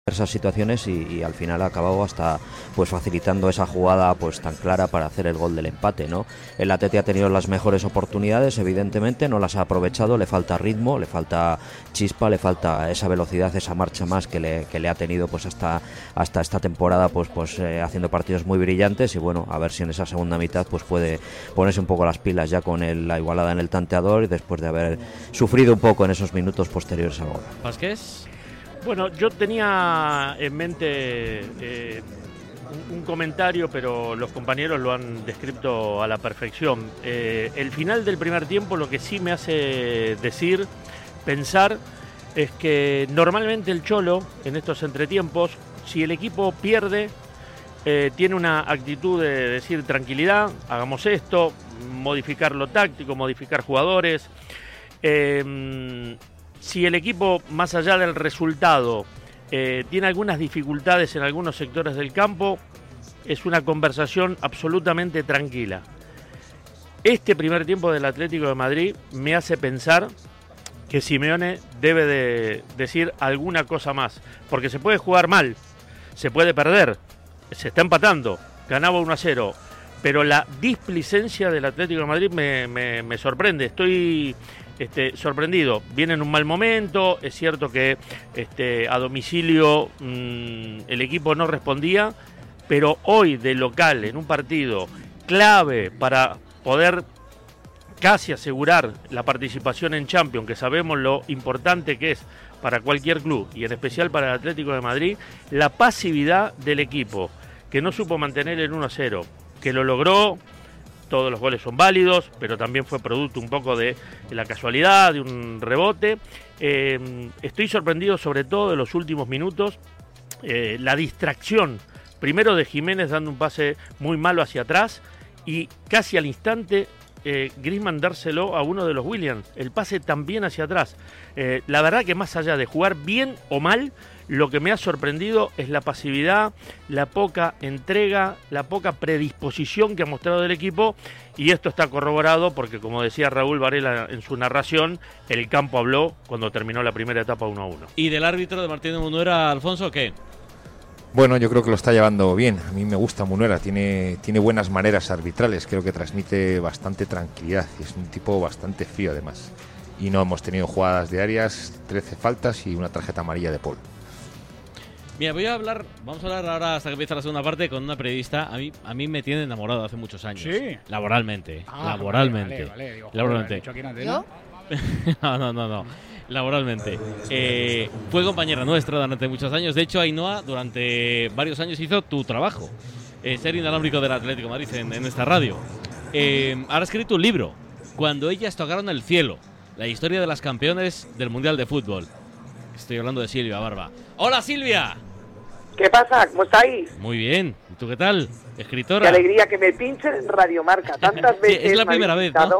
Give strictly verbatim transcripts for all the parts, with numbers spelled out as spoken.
esas situaciones y, y al final ha acabado hasta pues facilitando esa jugada pues tan clara para hacer el gol del empate, ¿no? El Atleti ha tenido las mejores oportunidades, evidentemente no las ha aprovechado, le falta ritmo, le falta chispa, le falta esa velocidad, esa marcha más que le, que le ha tenido pues hasta hasta esta temporada pues pues eh, haciendo partidos muy brillantes y bueno, a ver si en esa segunda mitad pues puede ponerse un poco las pilas ya con el, la igualada en el tanteador y después de haber sufrido un poco en esos minutos posteriores al gol. ¿Vázquez? Bueno, yo tenía en mente eh, un, un comentario, pero los compañeros lo han descrito a la perfección. Eh, el final del primer tiempo lo que sí me hace decir, pensar, es que normalmente el Cholo, en estos entretiempos, si el equipo pierde, eh, tiene una actitud de decir tranquilidad, hagamos esto, modificar lo táctico, modificar jugadores. Eh, Si el equipo, más allá del resultado, eh, tiene algunas dificultades en algunos sectores del campo, es una conversación absolutamente tranquila. Este primer tiempo del Atlético de Madrid me hace pensar que Simeone debe de decir alguna cosa más, porque se puede jugar mal, se puede perder, se está empatando, ganaba uno a cero, pero la displicencia del Atlético de Madrid me, me, me sorprende, estoy... Este, sorprendido, viene en un mal momento, es cierto que este, a domicilio mmm, el equipo no respondía, pero hoy de local, en un partido clave para poder casi asegurar la participación en Champions, que sabemos lo importante que es para cualquier club y en especial para el Atlético de Madrid, la pasividad del equipo, que no supo mantener el uno a cero, que lo logró. Todos los goles son válidos, pero también fue producto un poco de, de la casualidad, de un rebote. Eh, estoy sorprendido sobre todo de los últimos minutos, eh, la distracción, primero de Jiménez dando un pase muy malo hacia atrás y casi al instante eh, Griezmann dárselo a uno de los Williams, el pase también hacia atrás. Eh, la verdad que más allá de jugar bien o mal, lo que me ha sorprendido es la pasividad, la poca entrega, la poca predisposición que ha mostrado el equipo, y esto está corroborado porque, como decía Raúl Varela en su narración, el campo habló cuando terminó la primera etapa uno a uno. ¿Y del árbitro de Martín de Munuera, Alfonso, qué? Bueno, yo creo que lo está llevando bien. A mí me gusta Munuera, tiene, tiene buenas maneras arbitrales, creo que transmite bastante tranquilidad y es un tipo bastante frío además. Y no hemos tenido jugadas diarias, trece faltas y una tarjeta amarilla de Paul. Mira, voy a hablar, vamos a hablar ahora hasta que empiece la segunda parte con una periodista. A mí, a mí me tiene enamorado hace muchos años. Sí. Laboralmente. Ah, laboralmente. Vale, vale, vale. Digo, joder, laboralmente. ¿lo has dicho aquí en antena? no, no, no, no. Laboralmente. Eh, fue compañera nuestra durante muchos años. De hecho, Ainhoa durante varios años hizo tu trabajo. Eh, ser inalámbrico del Atlético de Madrid en, en esta radio. Eh, ahora ha escrito un libro, Cuando ellas tocaron el cielo. La historia de las campeones del Mundial de Fútbol. Estoy hablando de Silvia Barba. ¡Hola, Silvia! ¿Qué pasa? ¿Cómo estáis? Muy bien. ¿Y tú qué tal? Escritora. Qué alegría que me pinchen en Radio Marca. Tantas veces. Sí, es la primera vez, ¿no?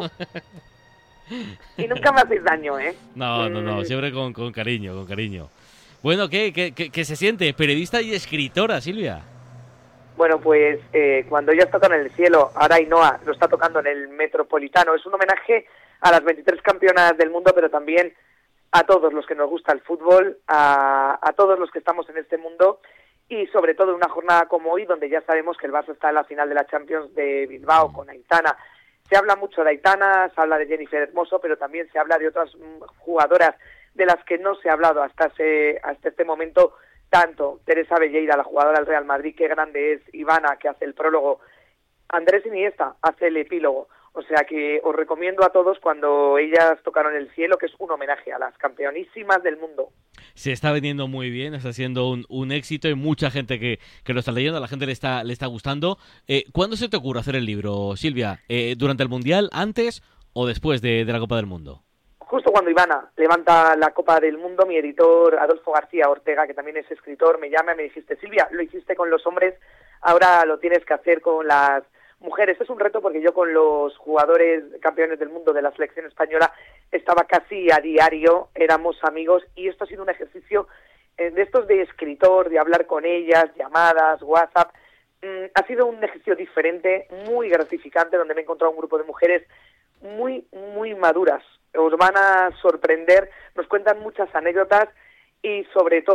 Y nunca me hacéis daño, ¿eh? No, no, no. Siempre con, con cariño, con cariño. Bueno, ¿qué, qué, qué, qué se siente? Periodista y escritora, Silvia. Bueno, pues eh, cuando ellas tocan en el cielo, ahora Ainhoa lo está tocando en el Metropolitano. Es un homenaje a las veintitrés campeonas del mundo, pero también a todos los que nos gusta el fútbol, a, a todos los que estamos en este mundo y sobre todo en una jornada como hoy, donde ya sabemos que el Barça está en la final de la Champions de Bilbao con Aitana. Se habla mucho de Aitana, se habla de Jennifer Hermoso, pero también se habla de otras jugadoras de las que no se ha hablado hasta, ese, hasta este momento tanto. Teresa Belleira, la jugadora del Real Madrid, qué grande es, Ivana, que hace el prólogo, Andrés Iniesta hace el epílogo. O sea que os recomiendo a todos Cuando ellas tocaron el cielo, que es un homenaje a las campeonísimas del mundo. Se está vendiendo muy bien, está siendo un, un éxito, y mucha gente que, que lo está leyendo, a la gente le está, le está gustando. Eh, ¿Cuándo se te ocurre hacer el libro, Silvia? Eh, ¿Durante el Mundial, antes o después de, de la Copa del Mundo? Justo cuando Ivana levanta la Copa del Mundo, mi editor Adolfo García Ortega, que también es escritor, me llama y me dijiste: Silvia, lo hiciste con los hombres, ahora lo tienes que hacer con las mujeres. Es un reto porque yo con los jugadores campeones del mundo de la selección española estaba casi a diario, éramos amigos, y esto ha sido un ejercicio eh, de estos de escritor, de hablar con ellas, llamadas, WhatsApp. Mm, ha sido un ejercicio diferente, muy gratificante, donde me he encontrado un grupo de mujeres muy, muy maduras. Os van a sorprender, nos cuentan muchas anécdotas y sobre todo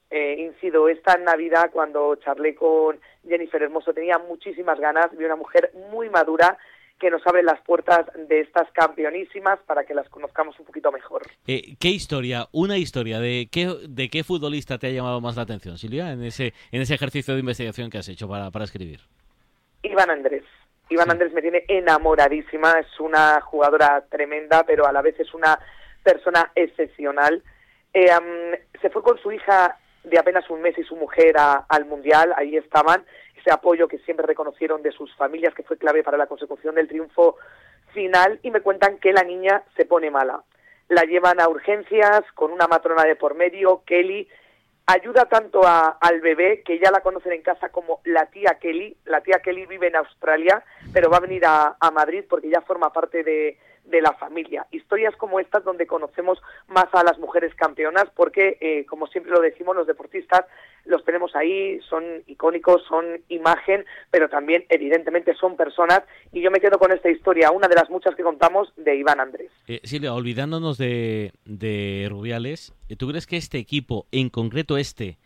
eh, incido, esta Navidad cuando charlé con Jennifer Hermoso tenía muchísimas ganas, vi una mujer muy madura que nos abre las puertas de estas campeonísimas para que las conozcamos un poquito mejor. Eh, ¿Qué historia, una historia de qué de qué futbolista te ha llamado más la atención, Silvia, en ese en ese ejercicio de investigación que has hecho para, para escribir? Iván Andrés. Iván Sí. Andrés me tiene enamoradísima, es una jugadora tremenda, pero a la vez es una persona excepcional. Eh, um, se fue con su hija de apenas un mes y su mujer a, al Mundial, ahí estaban, ese apoyo que siempre reconocieron de sus familias, que fue clave para la consecución del triunfo final, y me cuentan que la niña se pone mala. La llevan a urgencias con una matrona de por medio, Kelly, ayuda tanto a, al bebé, que ya la conocen en casa como la tía Kelly. La tía Kelly vive en Australia, pero va a venir a, a Madrid porque ya forma parte de, de la familia. Historias como estas donde conocemos más a las mujeres campeonas porque, eh, como siempre lo decimos, los deportistas los tenemos ahí, son icónicos, son imagen, pero también evidentemente son personas, y yo me quedo con esta historia, una de las muchas que contamos, de Iván Andrés. Eh, Silvia, olvidándonos de, de Rubiales, ¿tú crees que este equipo, en concreto este,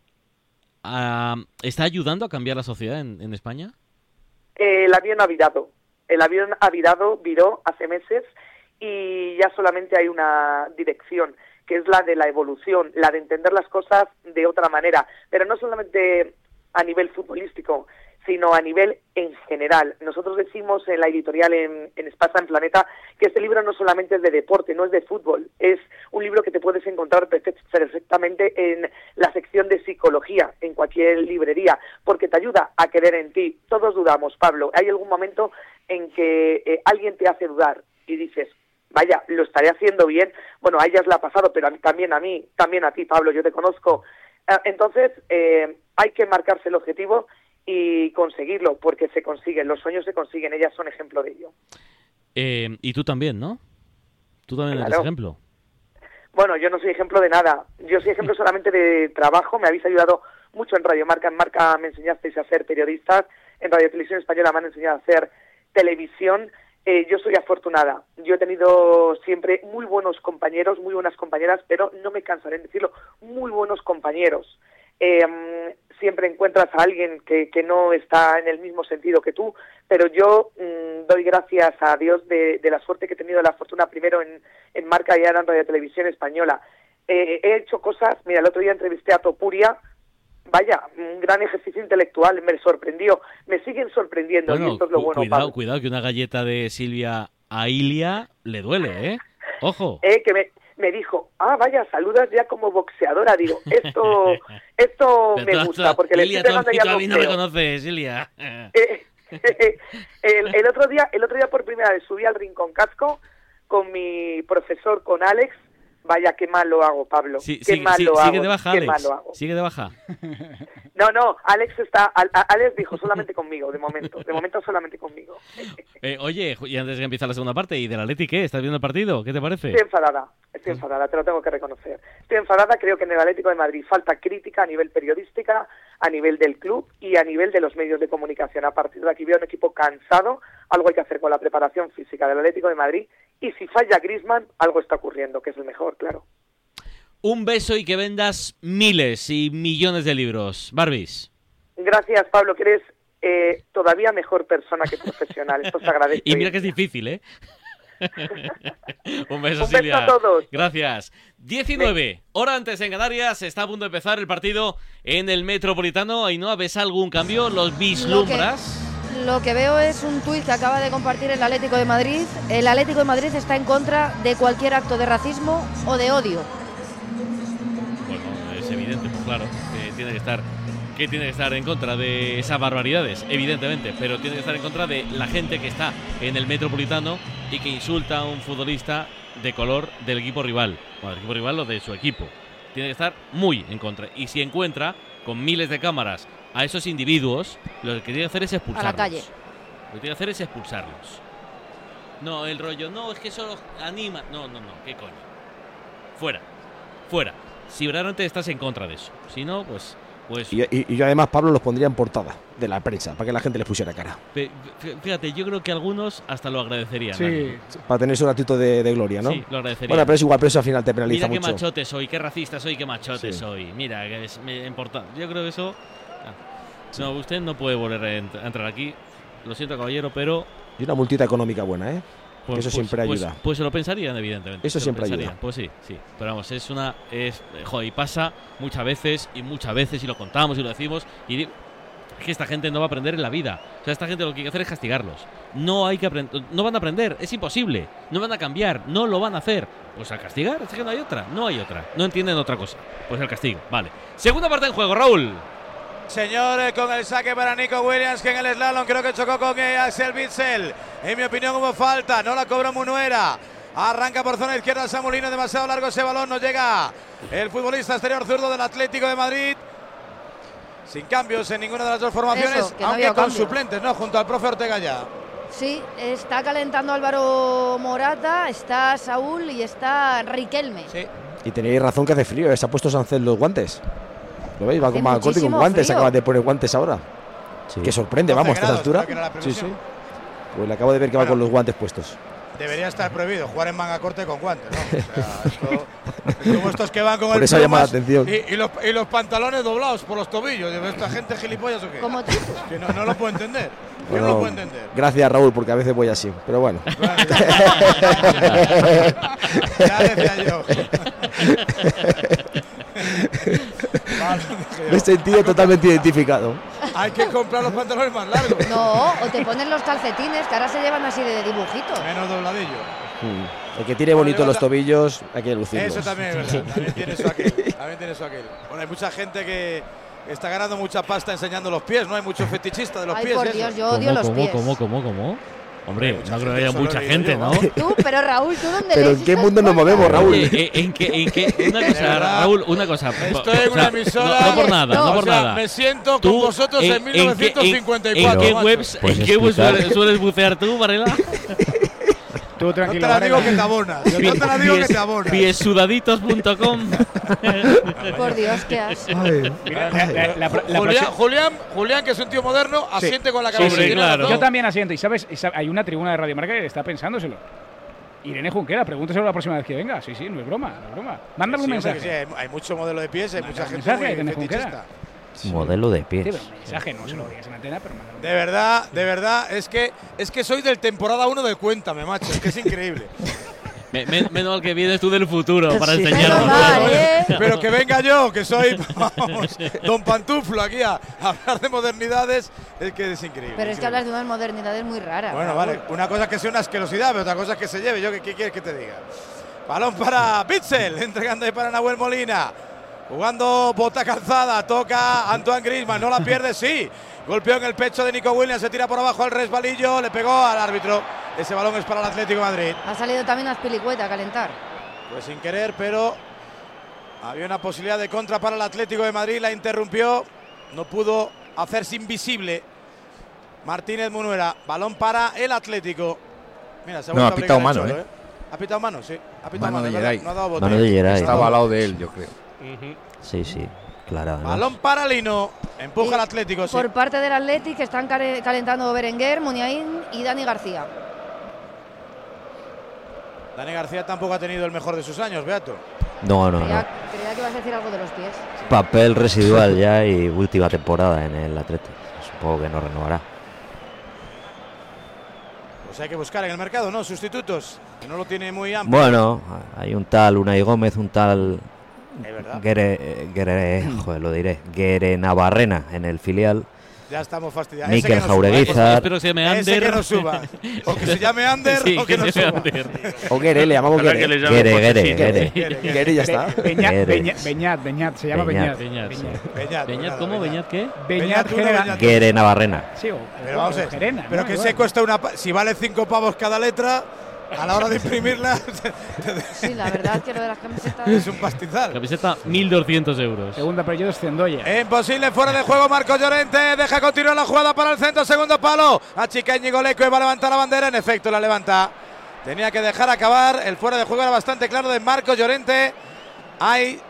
uh, está ayudando a cambiar la sociedad en, en España? Eh, el avión ha virado. El avión ha virado, viró hace meses, y ya solamente hay una dirección, que es la de la evolución, la de entender las cosas de otra manera, pero no solamente a nivel futbolístico, sino a nivel en general. Nosotros decimos en la editorial en, en Espasa en Planeta que este libro no solamente es de deporte, no es de fútbol, es un libro que te puedes encontrar perfectamente en la sección de psicología, en cualquier librería, porque te ayuda a creer en ti. Todos dudamos, Pablo, hay algún momento en que eh, alguien te hace dudar y dices, vaya, lo estaré haciendo bien. Bueno, a ellas la ha pasado, pero a mí, también a mí, también a ti, Pablo, yo te conozco. Entonces, eh, hay que marcarse el objetivo y conseguirlo, porque se consiguen, los sueños se consiguen, ellas son ejemplo de ello. Eh, y tú también, ¿no? Tú también Claro. eres ejemplo. Bueno, yo no soy ejemplo de nada, yo soy ejemplo solamente de trabajo, me habéis ayudado mucho en Radio Marca, en Marca me enseñasteis a ser periodistas, en Radio Televisión Española me han enseñado a hacer televisión. Eh, yo soy afortunada, yo he tenido siempre muy buenos compañeros, muy buenas compañeras, pero no me cansaré en decirlo, muy buenos compañeros. Eh, siempre encuentras a alguien que, que no está en el mismo sentido que tú, pero yo mmm, doy gracias a Dios de, de la suerte que he tenido, la fortuna primero en, en Marca y ahora en Radio Televisión Española. Eh, he hecho cosas, mira, el otro día entrevisté a Topuria, vaya, un gran ejercicio intelectual, me sorprendió, me siguen sorprendiendo, Bueno, y esto es lo cu- bueno, cuidado, Pablo. cuidado, que una galleta de Silvia a Ilia le duele, ¿eh? Ojo. Eh, que me, me dijo, ah, vaya, saludas ya como boxeadora. Digo, esto esto Pero me tú- gusta, tú- porque le Ilia, estoy tú, pegando tú ya a al mí no me boxeo. conoces, Ilia. Eh, el, el otro día el otro día por primera vez subí al Rincón Casco con mi profesor, con Alex. Vaya, qué mal lo hago, Pablo. Sí, qué sí, mal sí, lo sigue hago. de baja, qué Alex. mal lo hago. Sigue de baja. No, no, Alex está, a- a- Alex dijo solamente conmigo, de momento. De momento solamente conmigo. Eh, oye, y antes de que empiece la segunda parte, ¿y del Atleti qué? ¿Estás viendo el partido? ¿Qué te parece? Estoy enfadada, estoy enfadada, te lo tengo que reconocer. Estoy enfadada, creo que en el Atlético de Madrid falta crítica a nivel periodística, a nivel del club y a nivel de los medios de comunicación. A partir de aquí veo un equipo cansado, algo hay que hacer con la preparación física del Atlético de Madrid, y si falla Griezmann, algo está ocurriendo, que es el mejor, claro. Un beso y que vendas miles y millones de libros. Barbies. Gracias, Pablo, que eres eh, todavía mejor persona que profesional. Esto se agradece. Y mira que es difícil, ¿eh? Un beso, Un beso Silvia. a todos. Gracias. diecinueve, hora antes en Canarias. Está a punto de empezar el partido en el Metropolitano. Ainhoa, ¿ves algún cambio? ¿Los vislumbras? Lo que veo es un tuit que acaba de compartir el Atlético de Madrid. El Atlético de Madrid está en contra de cualquier acto de racismo o de odio. Bueno, es evidente, pues claro, que tiene que estar, que tiene que estar en contra de esas barbaridades, evidentemente, pero tiene que estar en contra de la gente que está en el Metropolitano y que insulta a un futbolista de color del equipo rival, bueno, del equipo rival o de su equipo. Tiene que estar muy en contra. Y si encuentra con miles de cámaras a esos individuos, lo que tiene que hacer es expulsarlos. A la calle. Lo que tiene que hacer es expulsarlos. No, el rollo, no, es que eso anima. No, no, no, qué coño. Fuera, fuera. Si verdaderamente estás en contra de eso. Si no, pues Pues, Y, y- y yo además, Pablo, los pondría en portada de la prensa, para que la gente les pusiera cara. pe- fíjate, yo creo que algunos hasta lo agradecerían. Sí, Dani. Para tener ese ratito de, de gloria, ¿no? Sí, lo agradecerían. Bueno, pero es igual, pero eso al final te penaliza Mira qué mucho. machote soy, qué racista soy, qué machote Sí. soy. Mira, que es me- importante. Yo creo que eso. ah. No, usted no puede volver a ent- a entrar aquí. Lo siento, caballero, pero. Y una multita económica buena, ¿eh? Pues, Eso pues- siempre pues- ayuda. Pues, se lo pensarían, evidentemente. Eso se lo siempre pensarían. ayuda. Pues sí, sí. Pero vamos, es una. Es, joder, y pasa muchas veces y muchas veces y lo contamos y lo decimos. Y digo, es que esta gente no va a aprender en la vida. O sea, esta gente lo que hay que hacer es castigarlos. No hay que aprender. No van a aprender, es imposible. No van a cambiar, no lo van a hacer. Pues a castigar, es que no hay otra. No hay otra. No entienden otra cosa. Pues el castigo, vale. Segunda parte en juego, Raúl. Señores, con el saque para Nico Williams, que en el slalom creo que chocó con eh, Axel Witsel. En mi opinión hubo falta, no la cobró Munuera. Arranca por zona izquierda Samulino, demasiado largo ese balón, no llega el futbolista exterior zurdo del Atlético de Madrid. Sin cambios en ninguna de las dos formaciones, Eso, que no aunque había con cambio. suplentes, ¿no? Junto al profe Ortega ya. Sí, está calentando Álvaro Morata, está Saúl y está Riquelme. Sí. Y tenéis razón que hace frío, ¿eh? Se ha puesto Sancet los guantes. ¿Lo veis? Va Hace con manga corta y con muchísimo guantes, frío. acaba de poner guantes ahora. Sí. Que sorprende, doce vamos, a esta grados, altura. creo que era la Sí, sí. previsión. Pues le acabo de ver que va Bueno. con los guantes puestos. Debería estar prohibido jugar en manga corta y con guantes, ¿no? O sea, esto, es como estos que van con Por el eso llama la plumas atención. Y, y los, y los pantalones doblados por los tobillos. Digo, ¿esta gente es gilipollas o qué? Como tú. Que no, no lo puedo entender. Yo no Bueno, lo puedo entender. gracias, Raúl, porque a veces voy así. Pero bueno. Ya decía yo. Vale, dije yo. Me he sentido totalmente identificado. Hay que comprar los pantalones más largos. No, o te ponen los calcetines, que ahora se llevan así de dibujito. Menos dobladillo. Mm. El que tiene bonito los tobillos, hay que lucirlos. Eso también es verdad. También tiene eso aquel. También tiene eso aquel. Bueno, hay mucha gente que está ganando mucha pasta enseñando los pies, ¿no? Hay muchos fetichistas de los Ay, pies. por eso. Dios, yo odio los ¿Cómo, pies. cómo, cómo, cómo? Hombre, Mucha no creo gente, que haya eso lo mucha he leído gente, yo, ¿no? vamos. Tú, pero Raúl, ¿tú dónde Pero lees ¿en qué estas mundo nos cosas? movemos, Raúl? Oye, eh, ¿en qué, en qué, una De cosa, verdad. Raúl, una cosa. Estoy en una emisora. No, no por nada, no O por sea, nada. me siento con Tú, vosotros en, mil novecientos cincuenta y ¿En cuatro. qué macho. webs, Pues en qué webs explicar. sueles, sueles bucear tú, Varela? Tú No tranquilo. te la digo Varela. que te abonas. Yo no te la digo que te abonas. Piesudaditos punto com. Por Dios, qué asco. Mira, la- la- la- la Julián, próxima- Julián, Julián, que es un tío moderno, asiente con la cabeza. Hombre, Tiene claro. razón. Yo también asiento. Y sabes, Y sab- hay una tribuna de Radio Marca que está pensándoselo. Irene Junquera, pregúnteselo la próxima vez que venga. Sí, sí, no es broma, no es broma. Mándame Sí, un hombre, mensaje. que sí, hay, hay mucho modelo de pies, hay Manda mucha un gente mensaje, muy Irene Junquera. fetichista. Modelo de Sí, pies. pero un mensaje, no se lo digas en antena, pero mándame un De verdad, de verdad, es que es que soy del temporada uno de Cuéntame, macho, es que es increíble. Me- me- Menos mal que vienes tú del futuro para Sí. Menos enseñarnos. mal, ¿eh? Pero que venga yo, que soy, vamos, don Pantuflo aquí a, a hablar de modernidades, es que es increíble. Pero es que increíble. hablas de unas modernidades muy raras. Bueno, Raúl. vale, una cosa es que sea una asquerosidad, pero otra cosa es que se lleve. Yo, ¿qué, qué quieres que te diga? Balón para Bitzel, entregando ahí para Nahuel Molina. Jugando bota calzada, toca Antoine Griezmann, no la pierde, sí. Golpeó en el pecho de Nico Williams, se tira por abajo al resbalillo, le pegó al árbitro. Ese balón es para el Atlético de Madrid. Ha salido también Azpilicueta a calentar. Pues sin querer, pero había una posibilidad de contra para el Atlético de Madrid, la interrumpió, no pudo hacerse invisible. Martínez Munuera, balón para el Atlético. Mira, se ha No, vuelto ha a pitado obligar el mano, Cholo, ¿eh? Ha pitado mano, sí. Ha pitado Mano de es verdad, Geray. no ha dado bote. Mano de Geray. Estaba al lado de él, yo creo. Sí, sí, claro. además. Balón para Lino, empuja Y al Atlético, sí. Por parte del Athletic que están care- calentando Berenguer, Muniain y Dani García. Dani García tampoco ha tenido el mejor de sus años, Beato. No, no, no. Creía, creía que ibas a decir algo de los pies. Papel residual ya y última temporada en el Atlético. Supongo que no renovará. Pues hay que buscar en el mercado, ¿no? Sustitutos, que no lo tiene muy amplio. Bueno, hay un tal Unai Gómez, un tal Es verdad. Guere, Guere- joder, lo diré, Guere Navarrena en el filial. Ya estamos fastidiados. Mikel Ese que no suba, Jaureguizar. Espero que se llame Ese que Ander. no suba. O que se llame Ander Sí, o que no se llame suba. Ander. O Guere, le llamamos Ojalá que Guere. le llame Guere, Guere, Josecito. Guere. Quiere, Guere y ya está. Be- Beñat, Guere. Beñat, Beñat, Beñat, se llama Beñat. Beñat. Beñat, sí. Beñat, Beñat, nada, ¿cómo? ¿Beñat qué? Beñat Beñat uno, General. Beñat Guere Navarrena. Sí, o, Pero vamos a ver, Gerena, pero ¿no? que Igual. se cuesta una. pa- Si vale cinco pavos cada letra, a la hora de imprimirla, Sí, la verdad es que lo de las camisetas. es un pastizal. Camiseta mil doscientos euros. Segundo apellido es Cendoya. Imposible, fuera de juego Marcos Llorente, deja continuar la jugada para el centro, segundo palo, achica Íñigo Leco y va a levantar la bandera, en efecto la levanta, tenía que dejar acabar, el fuera de juego era bastante claro de Marcos Llorente, hay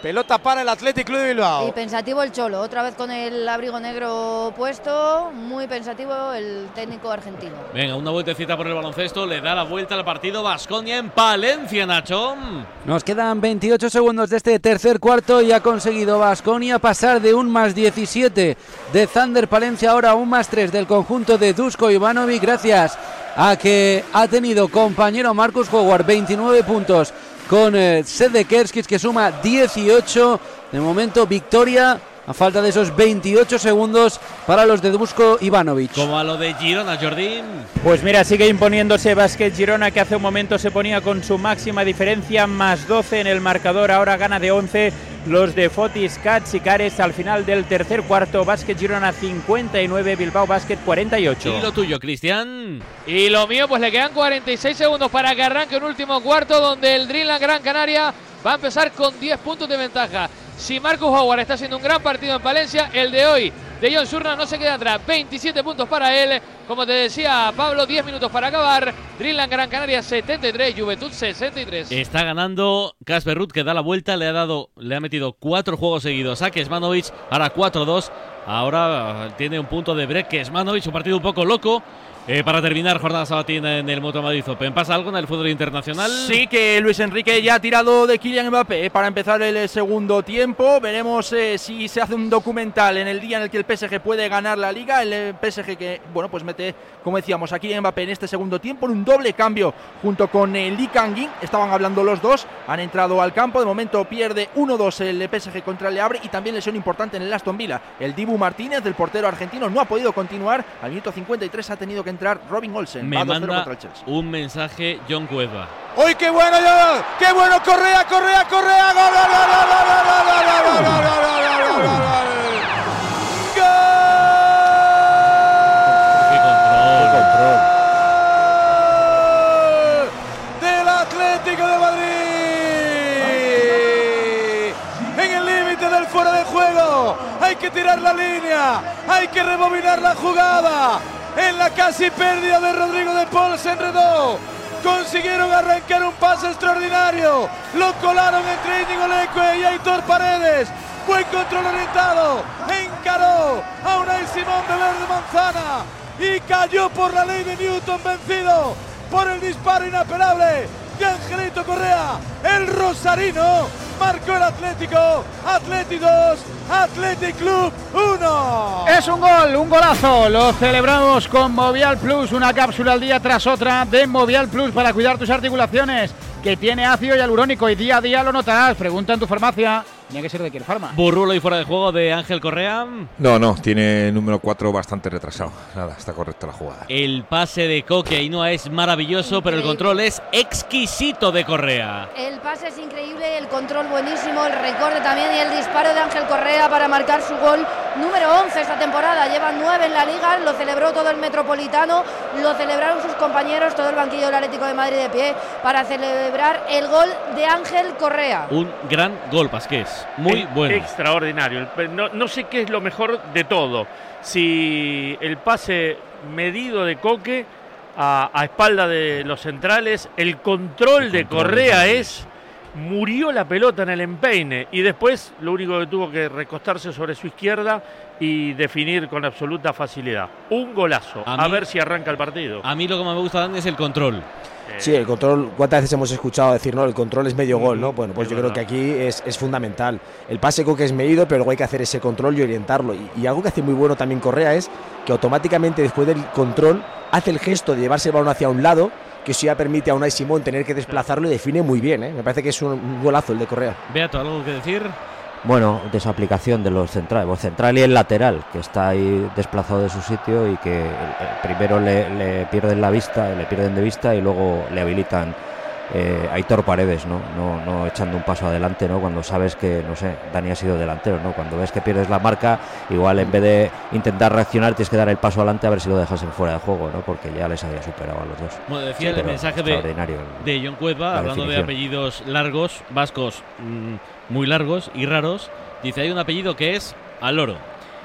Pelota para el Athletic Club de Bilbao. Y pensativo el Cholo, otra vez con el abrigo negro puesto, muy pensativo el técnico argentino. Venga, una vueltecita por el baloncesto, le da la vuelta al partido Baskonia en Palencia, Nacho. Nos quedan veintiocho segundos de este tercer cuarto y ha conseguido Baskonia pasar de un más diecisiete de Thunder Palencia ahora a un más tres del conjunto de Dusko Ivanovic, gracias a que ha tenido compañero Marcus Howard veintinueve puntos con eh, Sede Kerskis, que suma dieciocho. De momento victoria a falta de esos veintiocho segundos para los de Dusko Ivanovic. Como a lo de Girona, Jordi. Pues mira, sigue imponiéndose Basket Girona, que hace un momento se ponía con su máxima diferencia, más doce en el marcador, ahora gana de once los de Fotis Katsikares al final del tercer cuarto. Basket Girona cincuenta y nueve, Bilbao Basket cuarenta y ocho. Y lo tuyo, Cristian. Y lo mío, pues le quedan cuarenta y seis segundos para que arranque un último cuarto donde el Dreamland Gran Canaria va a empezar con diez puntos de ventaja. Si Marcus Howard está haciendo un gran partido en Palencia, el de hoy de John Surna no se queda atrás. veintisiete puntos para él. Como te decía Pablo, diez minutos para acabar. Dreamland Gran Canaria setenta y tres, Juventud sesenta y tres. Está ganando Casper Ruud, que da la vuelta, le ha dado, le ha metido cuatro juegos seguidos a Kecmanovic, ahora cuatro dos. Ahora tiene un punto de break Kecmanovic, un partido un poco loco. Eh, para terminar, jornada sabatina en el Moto Madrid Open. ¿Pasa algo en el fútbol internacional? Sí, que Luis Enrique ya ha tirado de Kylian Mbappé eh, para empezar el eh, segundo tiempo. Veremos eh, si se hace un documental en el día en el que el P S G puede ganar la Liga. El eh, P S G que, bueno, pues mete, como decíamos, a Kylian Mbappé en este segundo tiempo en un doble cambio junto con eh, Lee Kang-in. Estaban hablando los dos, han entrado al campo. De momento pierde uno dos el P S G contra el Le Havre y también lesión importante en el Aston Villa. El Dibu Martínez, del portero argentino, no ha podido continuar. Al minuto cincuenta y tres ha tenido que entrar Robin Olsen. Me manda un mensaje John Cueva. ¡Uy, qué bueno, John! ¡Qué bueno! ¡Correa, Correa, Correa! ¡Gol, gol, gol, gol, gol, gol, gol, gol, gol, gol, gol! ¡Qué control! ¡Qué control! ¡Del Atlético de Madrid! En el límite del fuera de juego. Hay que tirar la línea. Hay que rebobinar la jugada. En la casi pérdida de Rodrigo de Paul se enredó. Consiguieron arrancar un pase extraordinario. Lo colaron entre Íñigo Leque y Aitor Paredes. Buen control orientado. Encaró a Unai Simón de Verde Manzana. Y cayó por la ley de Newton, vencido por el disparo inapelable de Angelito Correa. El rosarino marcó el Atlético. Atleti dos, Athletic Club uno. Es un gol, un golazo. Lo celebramos con Movial Plus, una cápsula al día tras otra de Movial Plus para cuidar tus articulaciones, que tiene ácido hialurónico y día a día lo notarás. Pregunta en tu farmacia. Tenía que ser de Kierfarma. Burrulo y fuera de juego de Ángel Correa. No, no, tiene número cuatro bastante retrasado. Nada, está correcta la jugada. El pase de Coque Ainhoa es maravilloso, pero el control es exquisito de Correa. El pase es increíble, el control buenísimo, el recorte también y el disparo de Ángel Correa para marcar su gol número once esta temporada. Lleva nueve en la Liga, lo celebró todo el Metropolitano, lo celebraron sus compañeros, todo el banquillo del Atlético de Madrid de pie para celebrar el gol de Ángel Correa. Un gran gol, Pasqués. Muy es bueno. Extraordinario. No, no sé qué es lo mejor de todo. Si el pase medido de Coque a, a espalda de los centrales, el control, el de control Correa de es... Murió la pelota en el empeine y después lo único que tuvo que recostarse sobre su izquierda y definir con absoluta facilidad. Un golazo. A, a mí, ver si arranca el partido. A mí lo que más me gusta, Dani, es el control. Sí, el control, ¿cuántas veces hemos escuchado decir, no, el control es medio gol, ¿no? Bueno, pues yo creo que aquí es, es fundamental. El pase Coque es medido, pero luego hay que hacer ese control y orientarlo. Y, y algo que hace muy bueno también Correa es que automáticamente después del control hace el gesto de llevarse el balón hacia un lado, que eso ya permite a Unai Simón tener que desplazarlo y define muy bien, ¿eh? Me parece que es un, un golazo el de Correa. Beato, ¿algo que decir? Bueno, desaplicación de los centrales, el central y el lateral, que está ahí desplazado de su sitio y que el, el primero le, le pierden la vista, le pierden de vista y luego le habilitan eh, Aitor Paredes, ¿no? No, no echando un paso adelante, ¿no? Cuando sabes que, no sé, Dani ha sido delantero, ¿no? Cuando ves que pierdes la marca, igual en vez de intentar reaccionar tienes que dar el paso adelante a ver si lo dejas en fuera de juego, ¿no? Porque ya les había superado a los dos. Bueno, decía sí, el mensaje de, de John Cueva, hablando definición. de apellidos largos, vascos mmm, muy largos y raros. Dice, hay un apellido que es Aloro.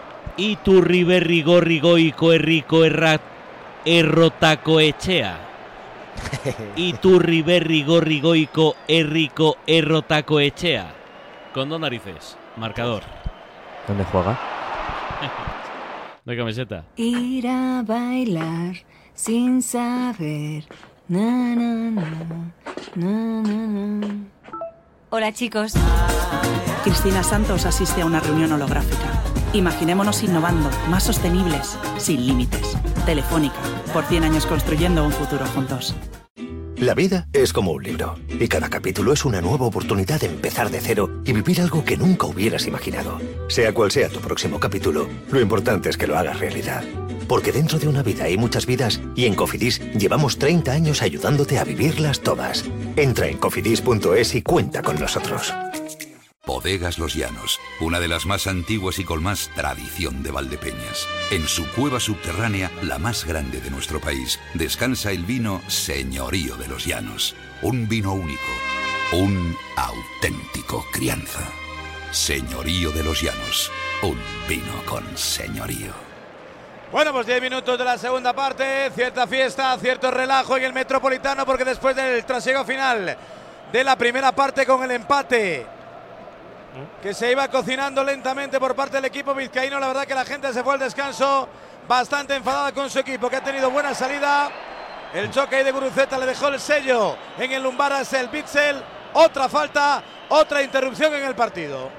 Iturriberrigoico errico erra errotacoechea. Iturriberrigoico errico errotacoechea. con dos narices. Marcador. ¿Dónde juega? No hay camiseta. Ir a bailar sin saber. Na, na, na, na, na, na. Hola, chicos. Cristina Santos asiste a una reunión holográfica. Imaginémonos innovando, más sostenibles, sin límites. Telefónica, por cien años construyendo un futuro juntos. La vida es como un libro, y cada capítulo es una nueva oportunidad de empezar de cero y vivir algo que nunca hubieras imaginado. Sea cual sea tu próximo capítulo, lo importante es que lo hagas realidad. Porque dentro de una vida hay muchas vidas, y en Cofidis llevamos treinta años ayudándote a vivirlas todas. Entra en cofidis punto es y cuenta con nosotros. Bodegas Los Llanos, una de las más antiguas y con más tradición de Valdepeñas. En su cueva subterránea, la más grande de nuestro país, descansa el vino Señorío de los Llanos. Un vino único, un auténtico crianza. Señorío de los Llanos, un vino con señorío. Bueno, pues diez minutos de la segunda parte, cierta fiesta, cierto relajo en el Metropolitano, porque después del trasiego final de la primera parte con el empate que se iba cocinando lentamente por parte del equipo vizcaíno, la verdad que la gente se fue al descanso bastante enfadada con su equipo, que ha tenido buena salida. El choque de Guruceta le dejó el sello en el lumbar a Selbitzel. Otra falta, otra interrupción en el partido.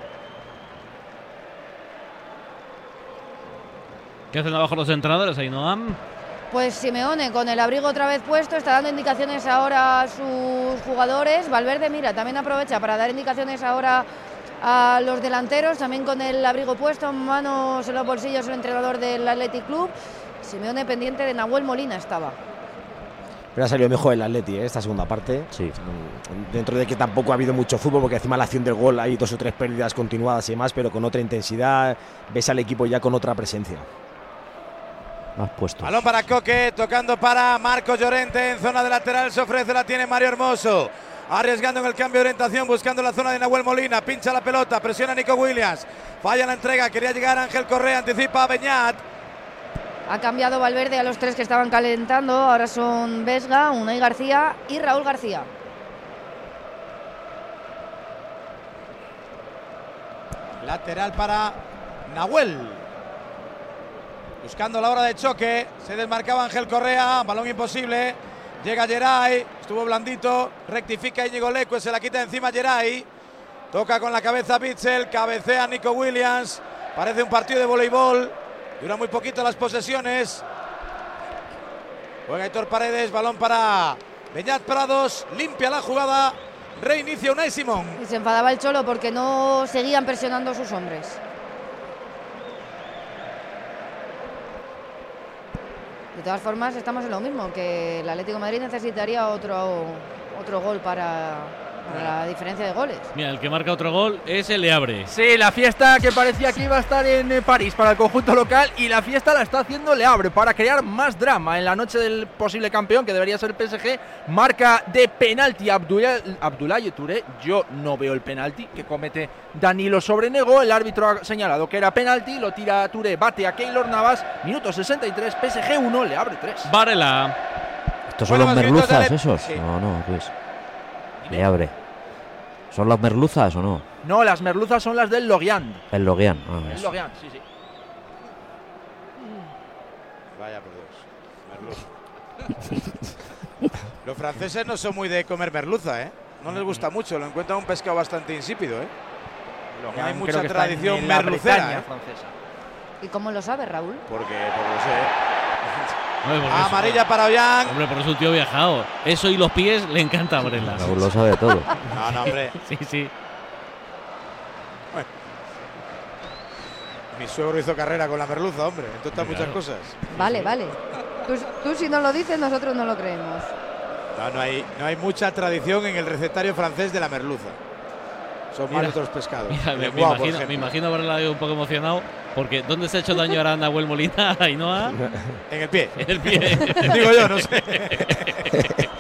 ¿Qué hacen abajo los entrenadores, Ainhoa? Pues Simeone, con el abrigo otra vez puesto, está dando indicaciones ahora a sus jugadores. Valverde, mira, también aprovecha para dar indicaciones ahora a los delanteros, también con el abrigo puesto, manos en los bolsillos el entrenador del Athletic Club. Simeone pendiente de Nahuel Molina estaba. Pero ha salido mejor el Atleti, ¿eh? Esta segunda parte. Sí. Dentro de que tampoco ha habido mucho fútbol, porque encima la acción del gol hay dos o tres pérdidas continuadas y más, pero con otra intensidad, ves al equipo ya con otra presencia. Más puestos. Balón para Coque, tocando para Marcos Llorente en zona de lateral, se ofrece, la tiene Mario Hermoso. Arriesgando en el cambio de orientación, buscando la zona de Nahuel Molina, pincha la pelota, presiona a Nico Williams, falla la entrega, quería llegar Ángel Correa, anticipa a Beñat. Ha cambiado Valverde a los tres que estaban calentando, ahora son Vesga, Unai García y Raúl García. Lateral para Nahuel. Buscando la hora de choque, se desmarcaba Ángel Correa, balón imposible. Llega Geray, estuvo blandito, rectifica Íñigo Leque, se la quita encima Geray. Toca con la cabeza Bitzel, cabecea Nico Williams. Parece un partido de voleibol, dura muy poquito las posesiones. Juega Aitor Paredes, balón para Beñat Prados, limpia la jugada, reinicia Unai Simón. Y se enfadaba el Cholo porque no seguían presionando a sus hombres. De todas formas, estamos en lo mismo, que el Atlético de Madrid necesitaría otro, otro gol para, para la diferencia de goles. Mira, el que marca otro gol es el Leabre. Sí, la fiesta que parecía que iba a estar en eh, París para el conjunto local, y la fiesta la está haciendo Leabre para crear más drama en la noche del posible campeón, que debería ser el P S G. Marca de penalti Abdoulaye Touré. Yo no veo el penalti que comete Danilo sobre Negó. El árbitro ha señalado que era penalti, lo tira Touré, bate a Keylor Navas. Minuto sesenta y tres, P S G uno, Leabre tres. Varela. ¿Estos son Bueno, los merluzas de... esos? Sí. No, no, pues. Leabre. ¿Son las merluzas o no? No, las merluzas son las del Lorient. El Lorient. Ah, El eso. Lorient, sí, sí. Vaya por Dios. Los franceses no son muy de comer merluza, ¿eh? No les gusta mucho, lo encuentran un pescado bastante insípido, ¿eh? No hay mucha tradición merlucera, ¿eh? francesa. ¿Y cómo lo sabe, Raúl? Porque, porque lo sé. Hombre, Amarilla para Ollán. Hombre, por eso un tío viajado. Eso y los pies le encanta a Varela. Raúl lo sabe todo. No, no, hombre. Sí, sí. Bueno. Mi suegro hizo carrera con la merluza, hombre. Entre otras muchas cosas. Vale, vale. Tú, tú si no lo dices, nosotros no lo creemos. No, no hay, no hay mucha tradición en el recetario francés de la merluza. Son más Mira, de otros pescados. Mira, me, El me guau, por imagino, me ejemplo. imagino a Varela un poco emocionado, porque ¿dónde se ha hecho daño ahora a Nahuel Molina, Ainhoa? En el pie. En el pie. Digo yo, no sé.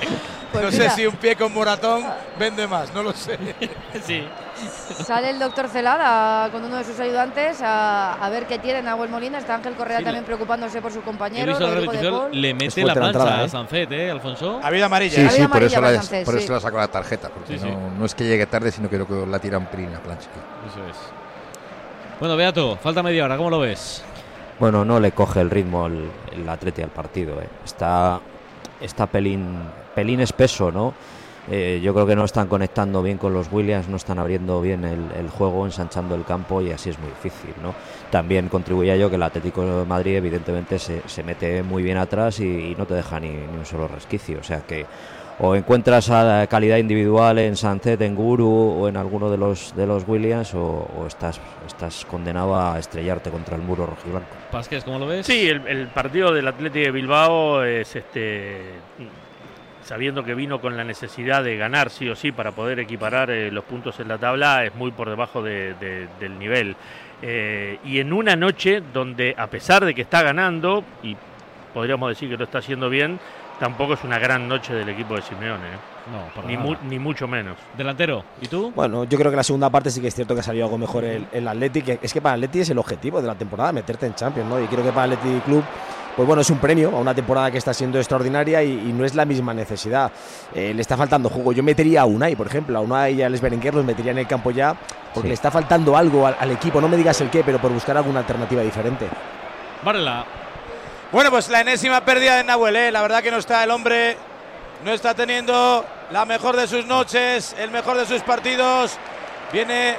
Pues no mira. sé si un pie con moratón vende más, no lo sé. Sí. Sale el doctor Celada con uno de sus ayudantes a, a ver qué tiene Nahuel Molina. Está Ángel Correa Sí, también le- preocupándose por su He compañero. visto la Rodrigo de repetición, Paul. le Es mete la fuerte la plancha entrada, a ¿eh? Sancet, ¿eh, Alfonso? Habida amarilla. Sí, Había sí, por amarilla eso, para la, Sánchez, por sí. eso la sacó la tarjeta, porque Sí, sí. no, no es que llegue tarde, sino que creo que la tira un pelín la plancha. Eso es. Bueno, Beato, falta media hora, ¿cómo lo ves? Bueno, no le coge el ritmo el, el Atleti al partido. Eh. Está, está pelín, pelín espeso, ¿no? Eh, yo creo que no están conectando bien con los Williams, no están abriendo bien el, el juego, ensanchando el campo y así es muy difícil, ¿no? También contribuye a ello que el Atlético de Madrid evidentemente se, se mete muy bien atrás y, y no te deja ni, ni un solo resquicio, o sea que o encuentras a calidad individual en Sancet, en Guru o en alguno de los de los Williams o, o estás, estás condenado a estrellarte contra el muro rojiblanco. Pasqués, ¿cómo lo ves? Sí, el, el partido del Athletic de Bilbao es este sabiendo que vino con la necesidad de ganar sí o sí para poder equiparar eh, los puntos en la tabla, es muy por debajo de, de, del nivel. Eh, y en una noche donde, a pesar de que está ganando, y podríamos decir que lo está haciendo bien, tampoco es una gran noche del equipo de Simeone. ¿eh? No, para ni, nada. mu ni mucho menos. Delantero, ¿y tú? Bueno, yo creo que la segunda parte sí que es cierto que ha salido algo mejor el, el Athletic. que Es que para el Athletic es el objetivo de la temporada, meterte en Champions, ¿no? Y creo que para el Athletic Club, pues bueno, es un premio a una temporada que está siendo extraordinaria y, y no es la misma necesidad. Eh, le está faltando juego. Yo metería a Unai, por ejemplo, a Unai y a Les Berenguer los metería en el campo ya, porque Sí. le está faltando algo al, al equipo. No me digas el qué, pero por buscar alguna alternativa diferente. Varela. Bueno, pues la enésima pérdida de Nahuel, ¿eh? La verdad que no está el hombre, no está teniendo la mejor de sus noches, el mejor de sus partidos. Viene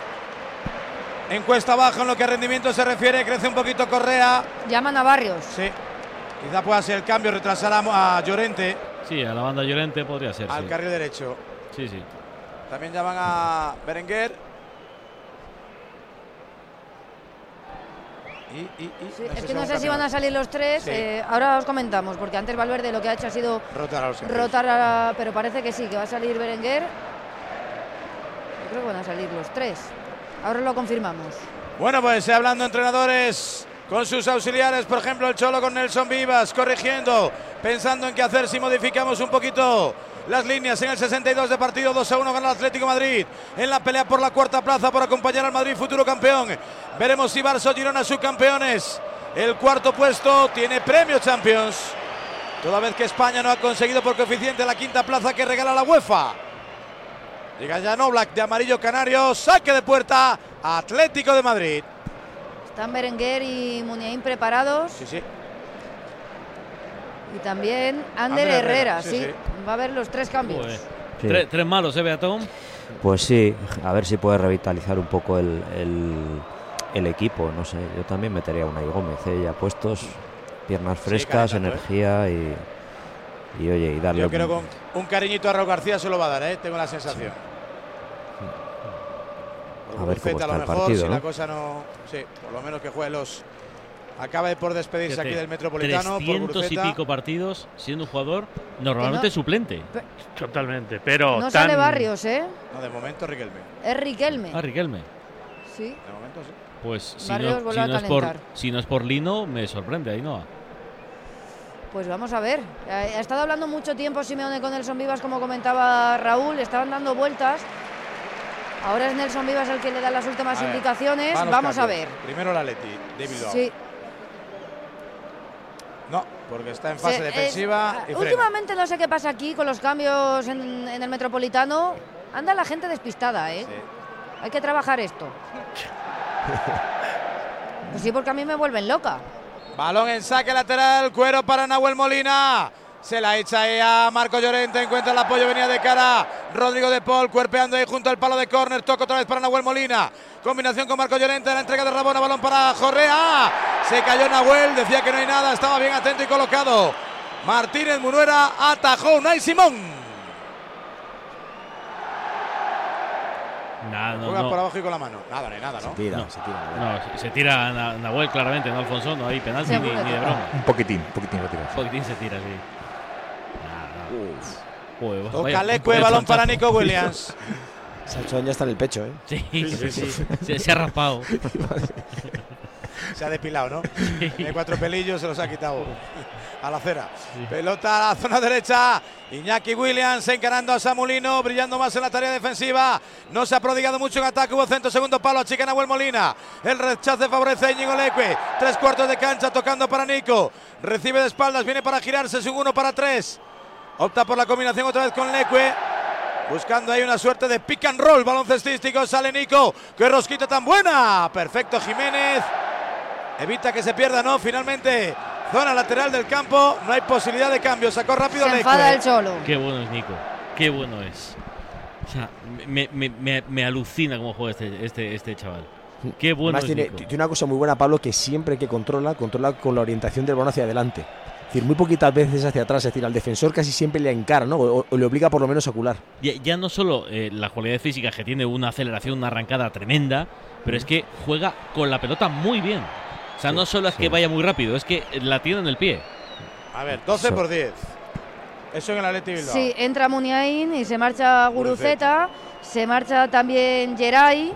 en cuesta abajo en lo que a rendimiento se refiere, crece un poquito Correa. Llaman a Barrios. Sí, quizá pueda ser el cambio, retrasar a, a Llorente Sí, a la banda Llorente podría ser. al sí. carril derecho. Sí, sí. También llaman a Berenguer. Y, y, y, Sí, no es sé que no si sé si van a salir los tres. Sí. eh, ahora os comentamos, porque antes Valverde lo que ha hecho ha sido rotar a los cambios. rotar, a- pero parece que sí, que va a salir Berenguer. Yo creo que van a salir los tres. Ahora lo confirmamos. Bueno, pues hablando entrenadores con sus auxiliares, por ejemplo el Cholo con Nelson Vivas, corrigiendo, pensando en qué hacer si modificamos un poquito las líneas en el sesenta y dos de partido. Dos a uno gana el Atlético de Madrid en la pelea por la cuarta plaza por acompañar al Madrid, futuro campeón. Veremos si Barça o Girona subcampeones. El cuarto puesto tiene premio Champions, toda vez que España no ha conseguido por coeficiente la quinta plaza que regala la UEFA. Llega Jan Oblak de amarillo canario, saque de puerta, Atlético de Madrid. Están Berenguer y Muniain preparados. Sí, sí. Y también Ander Ander Herrera, Herrera, sí, sí, sí. Va a haber los tres cambios. Joder. Sí. Tre- tres malos, ¿eh, Beatón? Pues sí, a ver si puede revitalizar un poco el, el, el equipo, no sé, yo también metería a Unai Gómez, ¿eh? Ya puestos, piernas frescas, calentando, energía y, y oye, y darle Yo un- creo que un, un cariñito a Raúl García se lo va a dar, ¿eh? Tengo la sensación. a ver cómo Guruceta, está a lo el mejor, partido, si ¿no? la cosa no... Sí, por lo menos que juegue los... Acabe por despedirse Fíjate, aquí del Metropolitano por trescientos y Guruceta. pico partidos siendo un jugador normalmente no- suplente. Totalmente, pero No tan- sale Barrios, ¿eh? No, de momento Riquelme. Es Riquelme. Ah, Riquelme. Sí. De momento sí. Pues si Barrios no, si, vuelve a no es por, calentar. si no es por Lino, me sorprende, Ainhoa. Pues vamos a ver. Eh, Ha estado hablando mucho tiempo Simeone con Nelson Vivas, como comentaba Raúl. Estaban dando vueltas. Ahora es Nelson Vivas el que le da las últimas A ver, indicaciones. van los Vamos a cambios. ver. Primero la Leti, de Bilbao. Sí. No, porque está en fase Se- defensiva es- y frena. últimamente no sé qué pasa aquí con los cambios en, en el Metropolitano. Anda la gente despistada, ¿eh? Hay que trabajar esto. Pues sí, porque a mí me vuelven loca. Balón en saque lateral, cuero para Nahuel Molina. Se la echa ahí a Marco Llorente, encuentra el apoyo, venía de cara Rodrigo de Paul, cuerpeando ahí junto al palo de córner, toca otra vez para Nahuel Molina. Combinación con Marco Llorente, la entrega de Rabona, balón para Correa. Se cayó Nahuel, decía que no hay nada, estaba bien atento y colocado. Martínez Munuera atajó Unai Simón. Nada, no, Juega no. por abajo y con la mano. Nada, no hay nada, ¿no? No, no, se tira Na- Nahuel claramente, no Alfonso, no hay penalti ni, ni de broma. Un poquitín, un poquitín retirado. Un poquitín se tira, sí. Joder, vaya- Toca Lecue, vaya balón para planchazo. Nico Williams. Sanchón ya está en el pecho, ¿eh? Sí, sí, sí. Se, se ha raspado. Se ha depilado, ¿no? Sí. Tiene cuatro pelillos, se los ha quitado a la acera. Sí. Pelota a la zona derecha. Iñaki Williams encarando a Samulino, brillando más en la tarea defensiva. No se ha prodigado mucho en ataque. Hubo centro, segundo palo, achica Nahuel Molina. El rechace favorece a Íñigo Leque. Tres cuartos de cancha tocando para Nico. Recibe de espaldas, viene para girarse. Es un uno para tres. Opta por la combinación otra vez con Leque. Buscando ahí una suerte de pick and roll baloncestístico. Sale Nico. ¡Qué rosquita tan buena! Perfecto Jiménez. Evita que se pierda, ¿no? Finalmente, zona lateral del campo. No hay posibilidad de cambio. Sacó rápido Leque. Se enfada el Cholo. Qué bueno es Nico. Qué bueno es. O sea, me, me, me, me alucina cómo juega este, este, este chaval. Qué bueno Además, es tiene, Nico. tiene una cosa muy buena, Pablo, que siempre que controla, controla con la orientación del balón hacia adelante. Es decir, muy poquitas veces hacia atrás. Es decir, al defensor casi siempre le encara, ¿no? O, o le obliga por lo menos a ocular. Ya, ya no solo eh, la cualidad física, que tiene una aceleración, una arrancada tremenda, pero es que juega con la pelota muy bien. O sea, sí, no solo es sí. que vaya muy rápido, es que la tiene en el pie. A ver, doce por diez. Eso en el Athletic Bilbao. Sí, entra Muniain y se marcha Guruceta. Se marcha también Geray.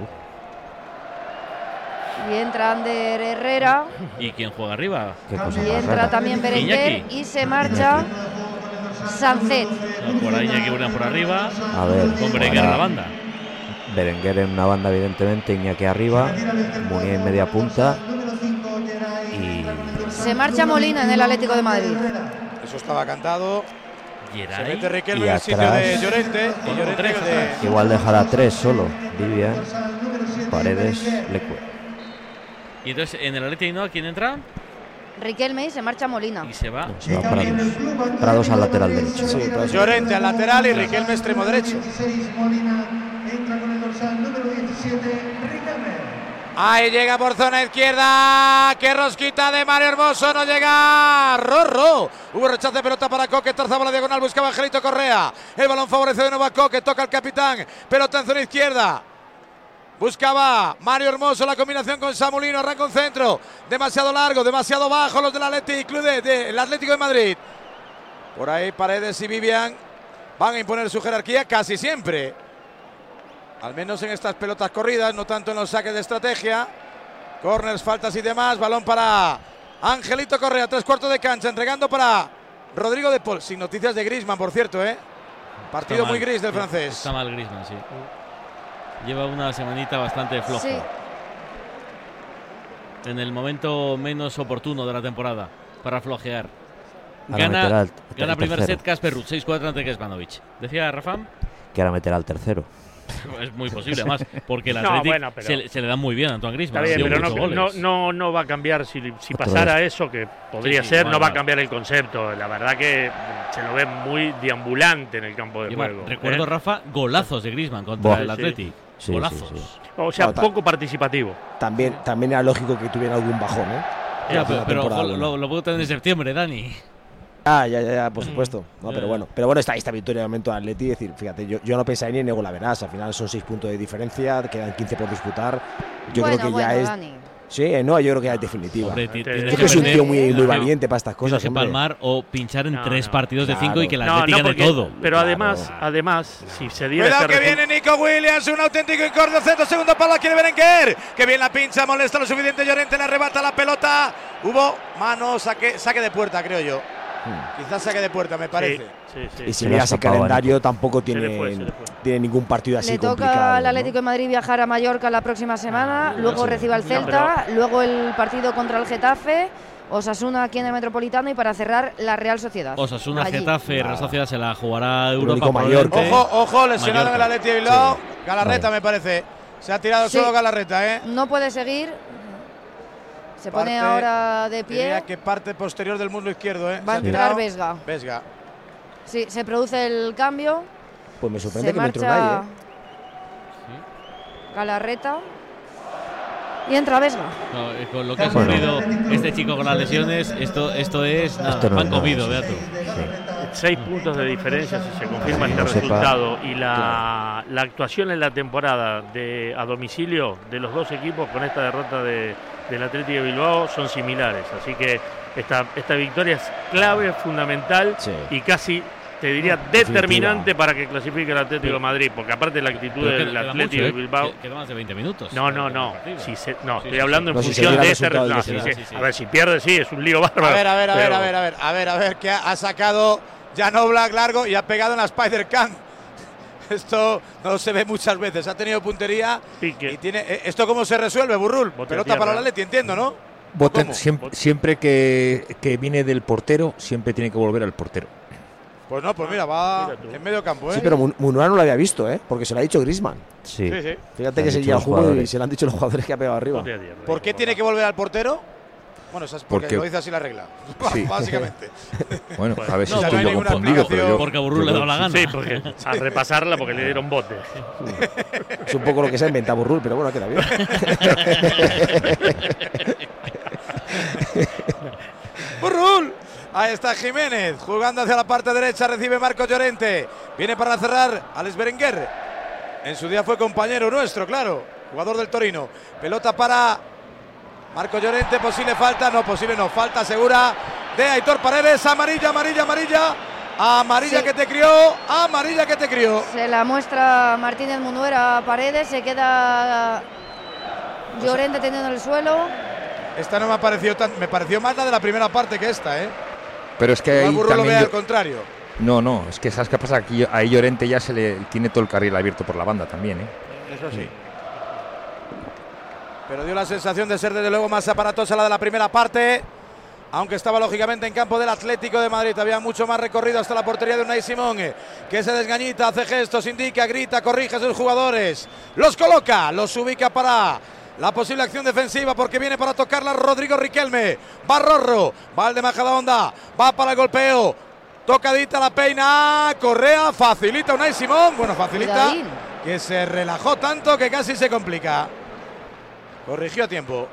Y entra Ander Herrera. ¿Y quién juega arriba? Y entra también Berenguer. Y se marcha Sancet. No, por ahí Iñaki Williams por arriba. A ver. Con Berenguer en la banda. Berenguer en una banda, evidentemente. Iñaki arriba. Muniain en media punta. Y se marcha Molina en el Atlético de Madrid. Eso estaba cantado. Geray. Se mete Riquelme en el sitio de Llorente. Y Llorente de... Igual dejará tres solo. Vivian, Paredes, Leque. Y entonces en el Atlético, ¿no? ¿Quién entra? Riquelme y se marcha Molina. Y se va. No, se va Prados. Prados al lateral derecho. Sí, Llorente al lateral y Riquelme extremo derecho. Ahí llega por zona izquierda. ¡Qué rosquita de Mario Hermoso! No llega Rorro. Hubo rechace de pelota para Coque. Tarzaba la diagonal. Buscaba Angelito Correa. El balón favorece de nuevo a Coque. Toca el capitán. Pelota en zona izquierda. Buscaba Mario Hermoso la combinación con Samulino. Arranca un centro. Demasiado largo, demasiado bajo los del Athletic Club de, de, el Atlético de Madrid. Por ahí Paredes y Vivian van a imponer su jerarquía casi siempre. Al menos en estas pelotas corridas, no tanto en los saques de estrategia. Corners, faltas y demás. Balón para Angelito Correa, tres cuartos de cancha, entregando para Rodrigo de Paul. Sin noticias de Griezmann, por cierto, ¿eh? Partido muy gris del francés. Está mal Griezmann, sí. Lleva una semanita bastante floja. Sí. En el momento menos oportuno de la temporada para flojear. Gana, al, gana primer tercero. set Casper Ruud, seis cuatro ante Kecmanovic. ¿Decía Rafa? Que ahora meterá al tercero. Es muy posible, además, porque el Atlético no, bueno, se, se le da muy bien a Antoine Griezmann. Está bien, pero no, no, no, no va a cambiar, si, si pasara eso, que podría sí, sí, ser, bueno, no va a cambiar el concepto. La verdad que se lo ve muy deambulante en el campo de juego. Bueno, recuerdo, ¿eh? Rafa, golazos de Griezmann contra Buah, el Atlético. Sí, golazos. Sí, sí. O sea, no, poco participativo. También, también era lógico que tuviera algún bajón, ¿eh? Ya, pero, pero lo, lo, lo puedo tener en septiembre, Dani. Ah, ya, ya, ya, por supuesto. No, pero bueno, pero bueno, esta, esta victoria de momento de Atleti, es decir, fíjate, yo, yo no pensaba ni en Nego Laveras, al final son seis puntos de diferencia, quedan quince por disputar. Yo bueno, creo que bueno, ya es. Dani. Sí, no, yo creo que ya es definitiva. Hombre, t- t- creo que es un tío muy, muy valiente para estas cosas. Que hombre. palmar o pinchar en no, tres no, partidos claro. de cinco y que la no, Atlético no, gane todo. Pero claro. además, además, si se diera. Cuidado que viene Nico Williams, un auténtico incordio, centro, segundo palo, quiere Berenguer. Que bien la pincha, molesta lo suficiente, Llorente le arrebata la pelota. Hubo mano, saque, saque de puerta, creo yo. Hmm. Quizás saque de puerta, me parece. Sí, sí, sí. Y si miras el calendario, tampoco tiene, fue, tiene ningún partido así le toca complicado. al Atlético de ¿no? Madrid viajar a Mallorca la próxima semana, ah, luego sí. recibe al Celta, no, luego el partido contra el Getafe, Osasuna aquí en el Metropolitano y para cerrar la Real Sociedad. Osasuna, allí. Getafe, Real Sociedad se la jugará Europa. Mallorca. Ojo, ojo, lesionado en el Athletic de Bilbao. Sí. Galarreta, vale. me parece. Se ha tirado sí. solo Galarreta, ¿eh? No puede seguir. Se parte, pone ahora de pie. Diría que parte posterior del muslo izquierdo, ¿eh? Va a entrar Vesga. Vesga. Sí, se produce el cambio. Pues me sorprende se que marcha no entre nadie, ¿eh? Galarreta. Y entra Vesga. No, con lo que ha sufrido este chico con las lesiones, esto, esto es nada, esto no pan comido, vea tú. Sí. Seis puntos de diferencia si se confirma sí, este no resultado sepa. y la, claro. la actuación en la temporada de a domicilio de los dos equipos con esta derrota de, del Atlético de Bilbao son similares, así que esta, esta victoria es clave, fundamental sí. y casi te diría determinante para que clasifique el Atlético de Madrid, porque aparte de la actitud Pero del queda- queda Atlético mucho, de ¿eh? Bilbao. Que- Queda más de veinte minutos. No, no, no. Partido. Si se- no, Sí, estoy sí, hablando sí. en No, si se función diera de el este. resultado No, del sí, final. sí. Sí, sí. A ver, si pierde, sí, es un lío bárbaro. A ver, a ver, a ver, pero- a ver, a ver, a ver, a ver, que ha, ha sacado Jan Oblak largo y ha pegado en la Spider-Can. Esto no se ve muchas veces. Ha tenido puntería Pique. y tiene. eh, ¿Esto cómo se resuelve, Burrul? Bote de Pelota tierra. para el Atleti, entiendo, ¿no? Boten, ¿Cómo? siempre, siempre que, que viene del portero, siempre tiene que volver al portero. Pues no, pues mira, va Mira tú. en medio campo, ¿eh? Sí, pero Mun- Munuera no lo había visto, ¿eh? Porque se lo ha dicho Griezmann. Sí. Sí, sí. Fíjate Le han que seguía dicho el los juego y jugadores. se lo han dicho los jugadores que ha pegado arriba. Bote de tierra. ¿Por qué tiene que volver al portero? Bueno, eso es porque, Porque- lo dice así la regla. Sí. Básicamente. Bueno, a ver si No, estoy no hay yo ninguna confundido, pero yo. Porque a Burrul le yo da la gana. Sí, porque a repasarla porque le dieron bote. Es un poco lo que se ha inventado Burrul, pero bueno, queda bien. ¡Burrul! Ahí está Jiménez, jugando hacia la parte derecha, recibe Marco Llorente. Viene para cerrar Alex Berenguer. En su día fue compañero nuestro, claro, jugador del Torino. Pelota para Marco Llorente, posible falta, no, posible no, falta segura de Aitor Paredes. Amarilla, amarilla, amarilla. Amarilla Sí. que te crió, amarilla que te crió. Se la muestra Martínez Munuera a Paredes, se queda Llorente teniendo el suelo. Esta no me ha parecido tan, me pareció más la de la primera parte que esta, ¿eh? Pero es que Igual ahí Burro lo ve también. al yo- contrario. No, no, es que sabes qué pasa. Aquí ahí Llorente ya se le tiene todo el carril abierto por la banda también, ¿eh? Eso sí. Pero dio la sensación de ser desde luego más aparatosa la de la primera parte, aunque estaba lógicamente en campo del Atlético de Madrid. Había mucho más recorrido hasta la portería de Unai Simón, eh, que se desgañita, hace gestos, indica, grita, corrige a sus jugadores. Los coloca, los ubica para la posible acción defensiva, porque viene para tocarla Rodrigo Riquelme. Va Rorro, va el de Majadahonda, va para el golpeo. Tocadita la peina, Correa, facilita Unai Simón. Bueno, facilita, Cuidadín. que se relajó tanto que casi se complica. Corrigió a tiempo.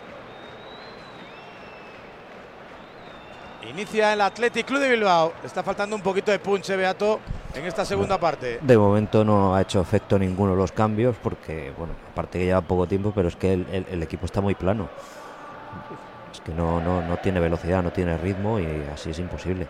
Inicia el Athletic Club de Bilbao. Le está faltando un poquito de punche, Beato, en esta segunda parte. De momento no ha hecho efecto ninguno de los cambios porque, bueno, aparte que lleva poco tiempo, pero es que el, el- el equipo está muy plano. Es que no, no, no tiene velocidad, no tiene ritmo y así es imposible.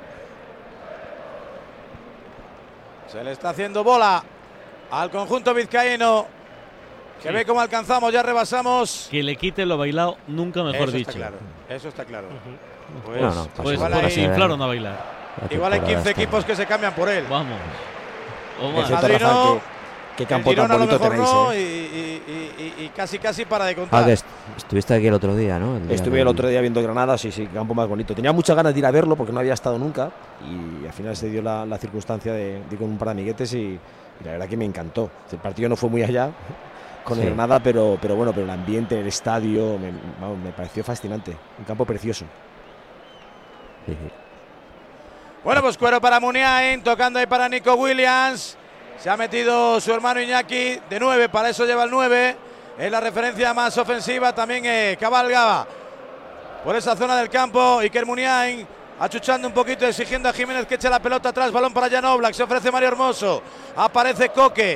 Se le está haciendo bola al conjunto vizcaíno, que Sí. ve cómo alcanzamos, ya rebasamos. Que le quite lo bailado, nunca mejor Eso dicho. está claro, eso está claro. Pues, No, no, pasa Pues igual por hay, desinflar o no bailar. La igual hay temporada quince está- equipos que se cambian por él. Vamos. O Es más. cierto, Madrid Rafa, no, que- qué el campo tan Girona a lo bonito mejor tenéis, no, ¿eh? y, y- y- y- y casi casi para de contar. Ah, que est- estuviste aquí el otro día, ¿no? El día Estuve del- el otro día viendo Granada, sí, sí, campo más bonito. Tenía muchas ganas de ir a verlo porque no había estado nunca y al final se dio la, la circunstancia de, de ir con un par de amiguetes y, y la verdad que me encantó. El partido no fue muy allá con el Sí. Granada, pero, pero bueno, pero el ambiente, el estadio, me, vamos, me pareció fascinante. Un campo precioso. Sí, sí. Bueno, pues cuero para Muniain, tocando ahí para Nico Williams. Se ha metido su hermano Iñaki de nueve, para eso lleva el nueve. Es la referencia más ofensiva, también eh, cabalga por esa zona del campo. Iker Muniain achuchando un poquito, exigiendo a Jiménez que eche la pelota atrás. Balón para Jan Oblak, se ofrece Mario Hermoso. Aparece Coque.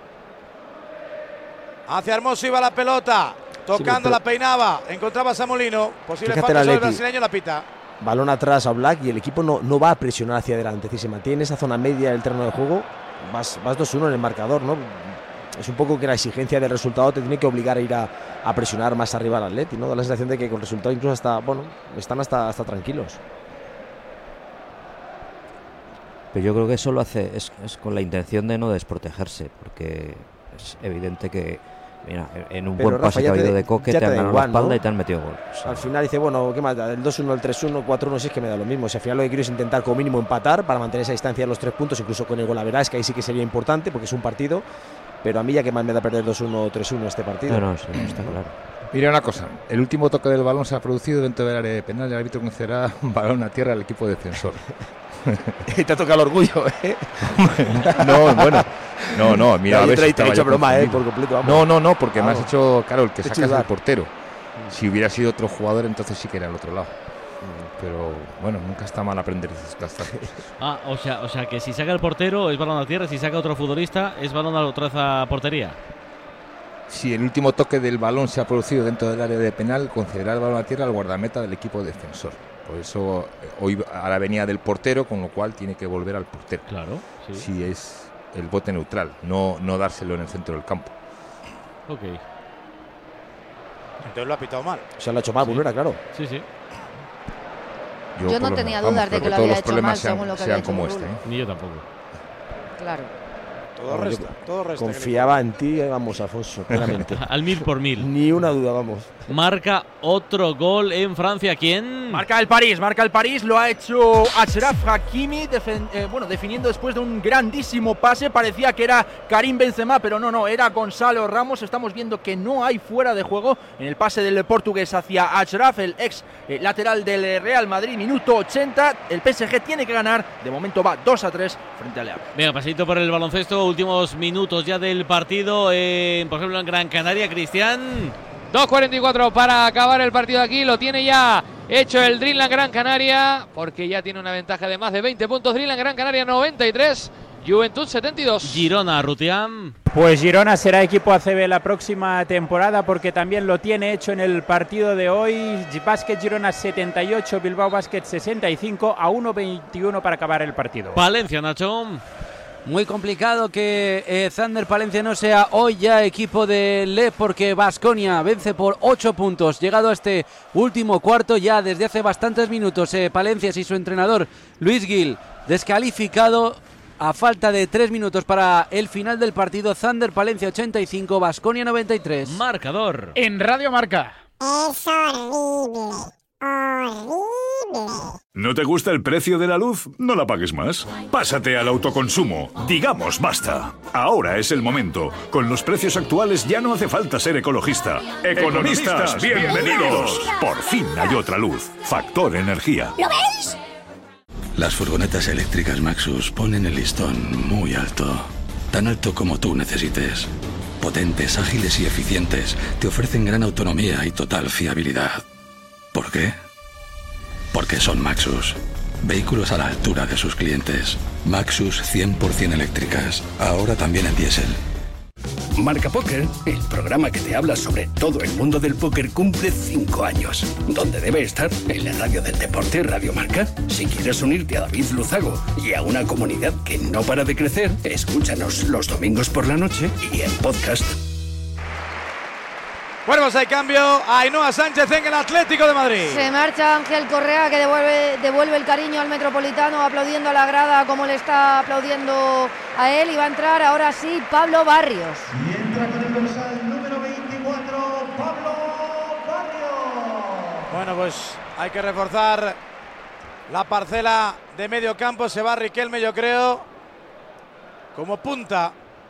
Hacia Hermoso iba la pelota, tocando, pero- la peinaba. Encontraba a Samolino. Posible Fíjate falta el sobre el Atleti. brasileño, la pita. Balón atrás a Black y el equipo no, no va a presionar hacia adelante. Si se mantiene en esa zona media del terreno de juego, vas, vas dos uno en el marcador, ¿no? Es un poco que la exigencia del resultado te tiene que obligar a ir a, a presionar más arriba al Atleti, ¿no? Da la sensación de que con el resultado incluso hasta, bueno, están hasta, hasta tranquilos. Pero yo creo que eso lo hace es, es con la intención de no desprotegerse, porque es evidente que, mira, en un Pero, buen Rafa, pase que ya ha te- habido de Coque ya te te han da ganado igual, la espalda ¿no? y te han metido gol. O sea, Al final dice, bueno, ¿qué más da? El dos uno, el tres uno, cuatro uno, sí es que me da lo mismo. Si al final lo que quiero es intentar como mínimo empatar para mantener esa distancia de los tres puntos, incluso con el gol a verás, que ahí sí que sería importante porque es un partido. Pero a mí ya que más me da perder dos uno o tres uno este partido. no, no, sí, está claro. Mira una cosa, el último toque del balón se ha producido dentro del área de penal y el árbitro concederá un balón a tierra al equipo defensor. Y te toca el orgullo, ¿eh? No, bueno, no, no, mira, Ya, a yo ver te he si estaba hecho yo broma, ¿eh? confundido. Por completo, vamos. No, no, no, porque me Vamos. has hecho, claro, el que Te he hecho sacas dudar. el portero. Si hubiera sido otro jugador, entonces sí que era al otro lado. Pero bueno, nunca está mal aprender estas cosas. Ah, o sea, o sea que si saca el portero es balón a tierra, si saca otro futbolista es balón a otra vez a portería. si el último toque del balón se ha producido dentro del área de penal, concederá el balón a tierra al guardameta del equipo defensor. Por eso hoy ahora venía del portero, con lo cual tiene que volver al portero. Claro, sí. Si es el bote neutral, no, no dárselo en el centro del campo. Ok. Entonces lo ha pitado mal. Se lo ha hecho mal, sí. Era claro. Sí, sí. Yo, yo no tenía dudas de que lo había hecho mal, sean, según lo que sean había como hecho este, ¿eh? Ni yo tampoco. Claro. Todo resta, todo resta. Confiaba en ti, vamos, Alfonso, claramente. Al mil por mil. Ni una duda, vamos. Marca otro gol en Francia. ¿Quién? Marca el París, marca el París. Lo ha hecho Achraf Hakimi, defen eh, bueno, definiendo después de un grandísimo pase. Parecía que era Karim Benzema, pero no, no, era Gonzalo Ramos. Estamos viendo que no hay fuera de juego en el pase del portugués hacia Achraf, el ex eh, lateral del Real Madrid. Minuto ochenta. El P S G tiene que ganar. De momento va dos a tres frente al León. Venga, pasito por el baloncesto. Últimos minutos ya del partido, eh, por ejemplo en Gran Canaria, Cristian. dos cuarenta y cuatro para acabar el partido aquí, lo tiene ya hecho el Dreamland Gran Canaria, porque ya tiene una ventaja de más de veinte puntos. Dreamland Gran Canaria noventa y tres, Juventud setenta y dos. Girona, Rutián. Pues Girona será equipo A C B la próxima temporada, porque también lo tiene hecho en el partido de hoy. Basket Girona setenta y ocho, Bilbao Basket sesenta y cinco, a uno veintiuno para acabar el partido. Palencia, Nacho. Muy complicado que eh, Thunder Palencia no sea hoy ya equipo de L E P, porque Baskonia vence por ocho puntos. Llegado a este último cuarto, ya desde hace bastantes minutos, eh, Palencia y su entrenador Luis Gil descalificado a falta de tres minutos para el final del partido. Thunder Palencia ochenta y cinco, Baskonia noventa y tres. Marcador en Radio Marca. Es horrible, horrible. ¿No te gusta el precio de la luz? No la pagues más. Pásate al autoconsumo. Digamos basta. Ahora es el momento. Con los precios actuales ya no hace falta ser ecologista. Economistas, bienvenidos. Por fin hay otra luz. Factor Energía. ¿Lo veis? Las furgonetas eléctricas Maxus ponen el listón muy alto. Tan alto como tú necesites. Potentes, ágiles y eficientes. Te ofrecen gran autonomía y total fiabilidad. ¿Por qué? Porque son Maxus. Vehículos a la altura de sus clientes. Maxus cien por ciento eléctricas. Ahora también en diésel. Marca Póker, el programa que te habla sobre todo el mundo del póker, cumple cinco años. ¿Dónde debe estar? En la radio del deporte, Radio Marca. Si quieres unirte a David Luzago y a una comunidad que no para de crecer, escúchanos los domingos por la noche y en podcast. Bueno, pues hay cambio. Ainhoa Sánchez en el Atlético de Madrid. Se marcha Ángel Correa, que devuelve, devuelve el cariño al Metropolitano, aplaudiendo a la grada como le está aplaudiendo a él. Y va a entrar ahora sí Pablo Barrios. Y entra con el dorsal número veinticuatro, Pablo Barrios. Bueno, pues hay que reforzar la parcela de medio campo. Se va Riquelme, yo creo, como punta.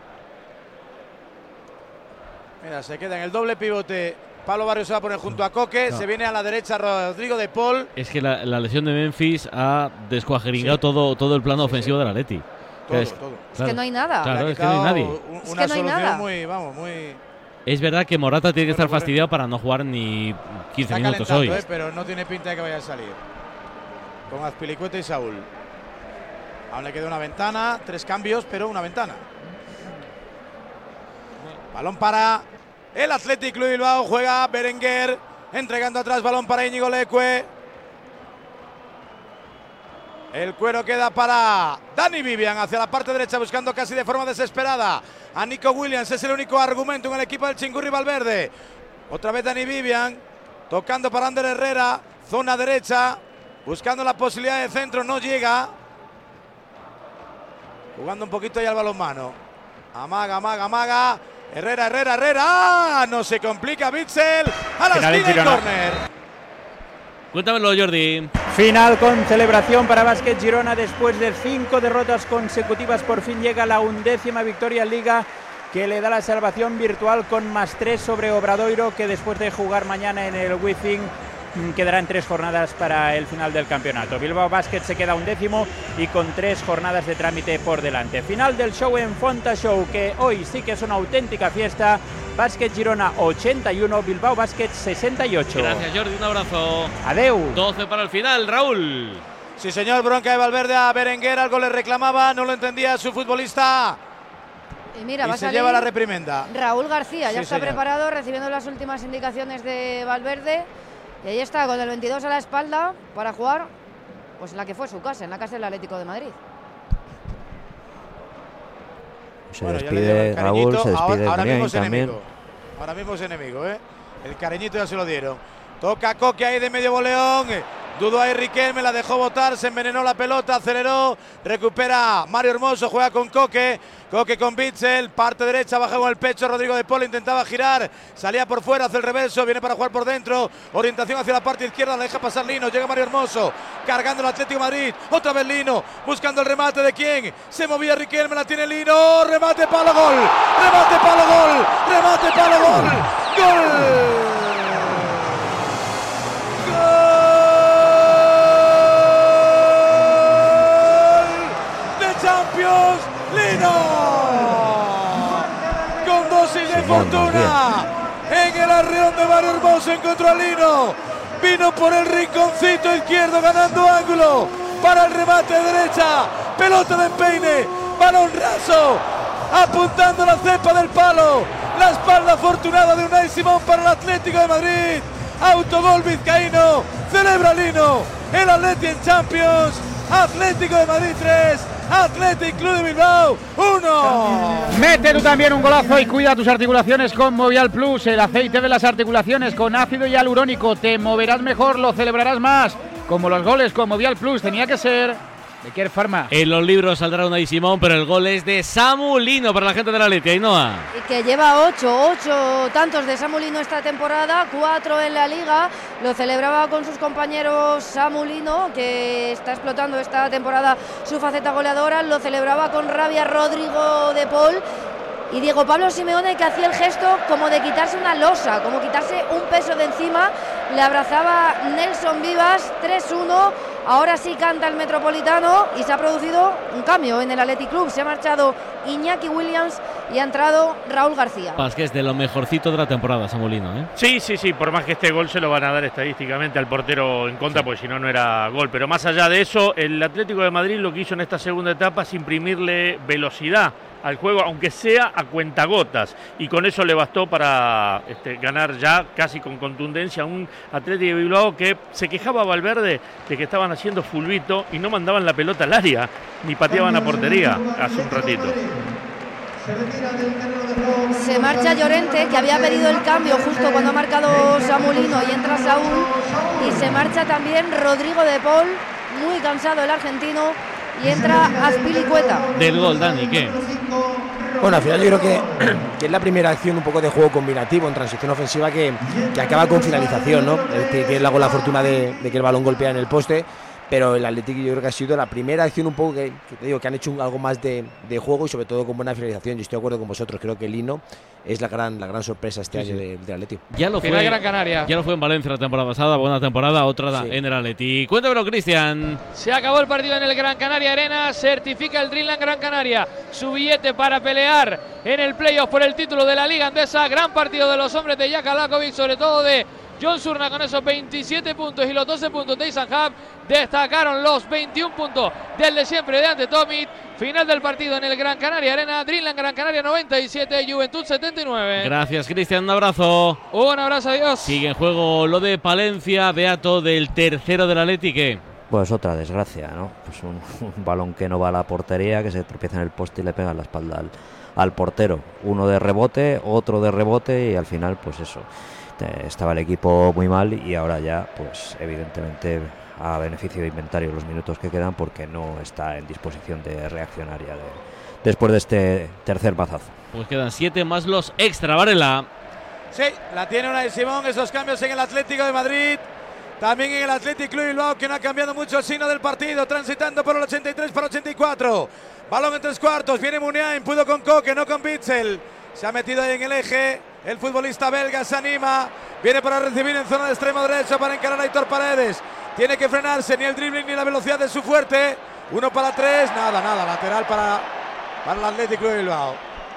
Mira, se queda en el doble pivote. Pablo Barrios se va a poner junto a Coque. No. Se viene a la derecha Rodrigo de Paul. Es que la, la lesión de Memphis ha descuajeringado sí. todo, todo el plano sí, ofensivo sí. del Atleti. Todo, es, todo. Es claro, que no hay nada. Claro, es que no hay nadie. Un, es una que no hay nada. Muy, vamos, muy... Es verdad que Morata tiene que estar fastidiado para no jugar ni quince Está minutos hoy. Eh, pero no tiene pinta de que vaya a salir. Con Azpilicueta y Saúl. Aún le queda una ventana. Tres cambios, pero una ventana. Balón para el Athletic Club Bilbao. Juega Berenguer, entregando atrás, balón para Íñigo Leque. El cuero queda para Dani Vivian hacia la parte derecha, buscando casi de forma desesperada a Nico Williams. Es el único argumento en el equipo del Chingurri Valverde. Otra vez Dani Vivian, tocando para Ander Herrera, zona derecha, buscando la posibilidad de centro, no llega. Jugando un poquito ya al balonmano. Amaga, amaga, amaga. Herrera, Herrera, Herrera. ¡Ah! No se complica Bitzel. A la esquina y córner. Cuéntamelo, Jordi. Final con celebración para Basket Girona después de cinco derrotas consecutivas. Por fin llega la undécima victoria en Liga, que le da la salvación virtual con más tres sobre Obradoiro, que después de jugar mañana en el Wizzing quedarán tres jornadas para el final del campeonato. Bilbao Basket se queda undécimo y con tres jornadas de trámite por delante. Final del show en Fonta Show, que hoy sí que es una auténtica fiesta. Basket Girona ochenta y uno, Bilbao Basket sesenta y ocho. Gracias, Jordi, un abrazo. Adeu. doce para el final, Raúl. Sí, señor, bronca de Valverde a Berenguer, algo le reclamaba, no lo entendía su futbolista. Y mira, y va a se salir lleva la reprimenda. Raúl García, ya Sí, está señor. preparado, recibiendo las últimas indicaciones de Valverde. Y ahí está, con el veintidós a la espalda, para jugar pues en la que fue su casa, en la casa del Atlético de Madrid. Se Bueno, ya le despide lleva el Raúl, cariñito. se despide ahora, ahora Muniain mismo es también. enemigo. Ahora mismo es enemigo, ¿eh? El cariñito ya se lo dieron. Toca Coque ahí de medio boleón. Dudó ahí Riquelme, la dejó botar, se envenenó la pelota, aceleró, recupera Mario Hermoso, juega con Coque, Coque con Bitzel, parte derecha, baja con el pecho, Rodrigo de Paul intentaba girar, salía por fuera, hace el reverso, viene para jugar por dentro, orientación hacia la parte izquierda, la deja pasar Lino, llega Mario Hermoso, cargando el Atlético de Madrid, otra vez Lino, buscando el remate de quién, se movía Riquelme, la tiene Lino, remate, palo, gol, remate, palo, gol, remate, palo, gol, gol. Champions, Lino, con dosis de fortuna, en el arreón de Mario Hermoso encontró a Lino, vino por el rinconcito izquierdo ganando ángulo, para el remate de derecha, pelota de empeine, balón raso, apuntando la cepa del palo, la espalda afortunada de Unai Simón para el Atlético de Madrid, autogol vizcaíno, celebra Lino, el Atleti en Champions, Atlético de Madrid tres, Athletic Club de Bilbao uno. Mete tú también un golazo y cuida tus articulaciones con Movial Plus, el aceite de las articulaciones con ácido hialurónico. Te moverás mejor, lo celebrarás más. Como los goles con Movial Plus, tenía que ser de Care Pharma. En los libros saldrá Unai Simón, pero el gol es de Samu Lino para la gente de la Atleti, Ainhoa. Y que lleva ocho, ocho tantos de Samu Lino esta temporada, cuatro en la Liga. Lo celebraba con sus compañeros Samu Lino, que está explotando esta temporada su faceta goleadora. Lo celebraba con rabia Rodrigo de Paul. Y Diego Pablo Simeone, que hacía el gesto como de quitarse una losa, como quitarse un peso de encima. Le abrazaba Nelson Vivas, tres uno. Ahora sí canta el Metropolitano y se ha producido un cambio en el Athletic Club. Se ha marchado Iñaki Williams y ha entrado Raúl García. Pas que es de lo mejorcito de la temporada, Samu Lino, ¿eh? Sí, sí, sí, por más que este gol se lo van a dar estadísticamente al portero en contra, porque si no, no era gol. Pero más allá de eso, el Atlético de Madrid lo que hizo en esta segunda etapa es imprimirle velocidad al juego, aunque sea a cuentagotas, y con eso le bastó para este, ganar ya casi con contundencia a un Atlético de Bilbao que se quejaba Valverde de que estaban haciendo fulbito y no mandaban la pelota al área, ni pateaban a portería hace un ratito. Se marcha Llorente, que había pedido el cambio justo cuando ha marcado Samu Lino, y entra Saúl, y se marcha también Rodrigo de Paul, muy cansado el argentino, y entra Azpilicueta. Del gol, Dani, ¿qué? Bueno, al final yo creo que, que es la primera acción un poco de juego combinativo en transición ofensiva que, que acaba con finalización, ¿no? Es decir, que es la, la fortuna de, de que el balón golpea en el poste, pero el Atlético yo creo que ha sido la primera acción un poco que, que te digo que han hecho un, algo más de, de juego y sobre todo con buena finalización. Yo estoy de acuerdo con vosotros, creo que Lino es la gran la gran sorpresa este Sí, año sí. de, de Atlético. Ya lo fue, Final Gran Canaria. ya lo fue en Valencia la temporada pasada, buena temporada, otra Sí. en el Atleti. Cuéntamelo, Cristian. Se acabó el partido en el Gran Canaria Arena, certifica el Dreamland Gran Canaria su billete para pelear en el playoff por el título de la Liga Andesa. Gran partido de los hombres de Jaka Lakovic, sobre todo de John Surna, con esos veintisiete puntos y los doce puntos de Ethan Hub. Destacaron los veintiún puntos del de siempre de Ante Tomic. Final del partido en el Gran Canaria Arena. Dreamland Gran Canaria noventa y siete, Juventud setenta y nueve. Gracias, Cristian, un abrazo. Un abrazo, adiós. Sigue en juego lo de Palencia, Beato, del tercero del Atleti, ¿qué? Pues otra desgracia, ¿no? Pues un, un balón que no va a la portería, que se tropieza en el poste y le pega en la espalda al, al portero. Uno de rebote, otro de rebote y al final, pues eso. Eh, estaba el equipo muy mal y ahora ya, pues evidentemente a beneficio de inventario los minutos que quedan porque no está en disposición de reaccionar ya de, después de este tercer bazazo. Pues quedan siete más los extra, Varela. Sí, la tiene Unai Simón, esos cambios en el Atlético de Madrid. También en el Athletic Club Bilbao, que no ha cambiado mucho el signo del partido, transitando por el ochenta y tres para ochenta y cuatro. Balón en tres cuartos, viene Muniain, pudo con Coque, no con Bitzel. Se ha metido ahí en el eje, el futbolista belga se anima, viene para recibir en zona de extremo derecho para encarar a Aitor Paredes. Tiene que frenarse, ni el dribbling ni la velocidad de su fuerte. Uno para tres, nada, nada, lateral para, para el Athletic Club Bilbao.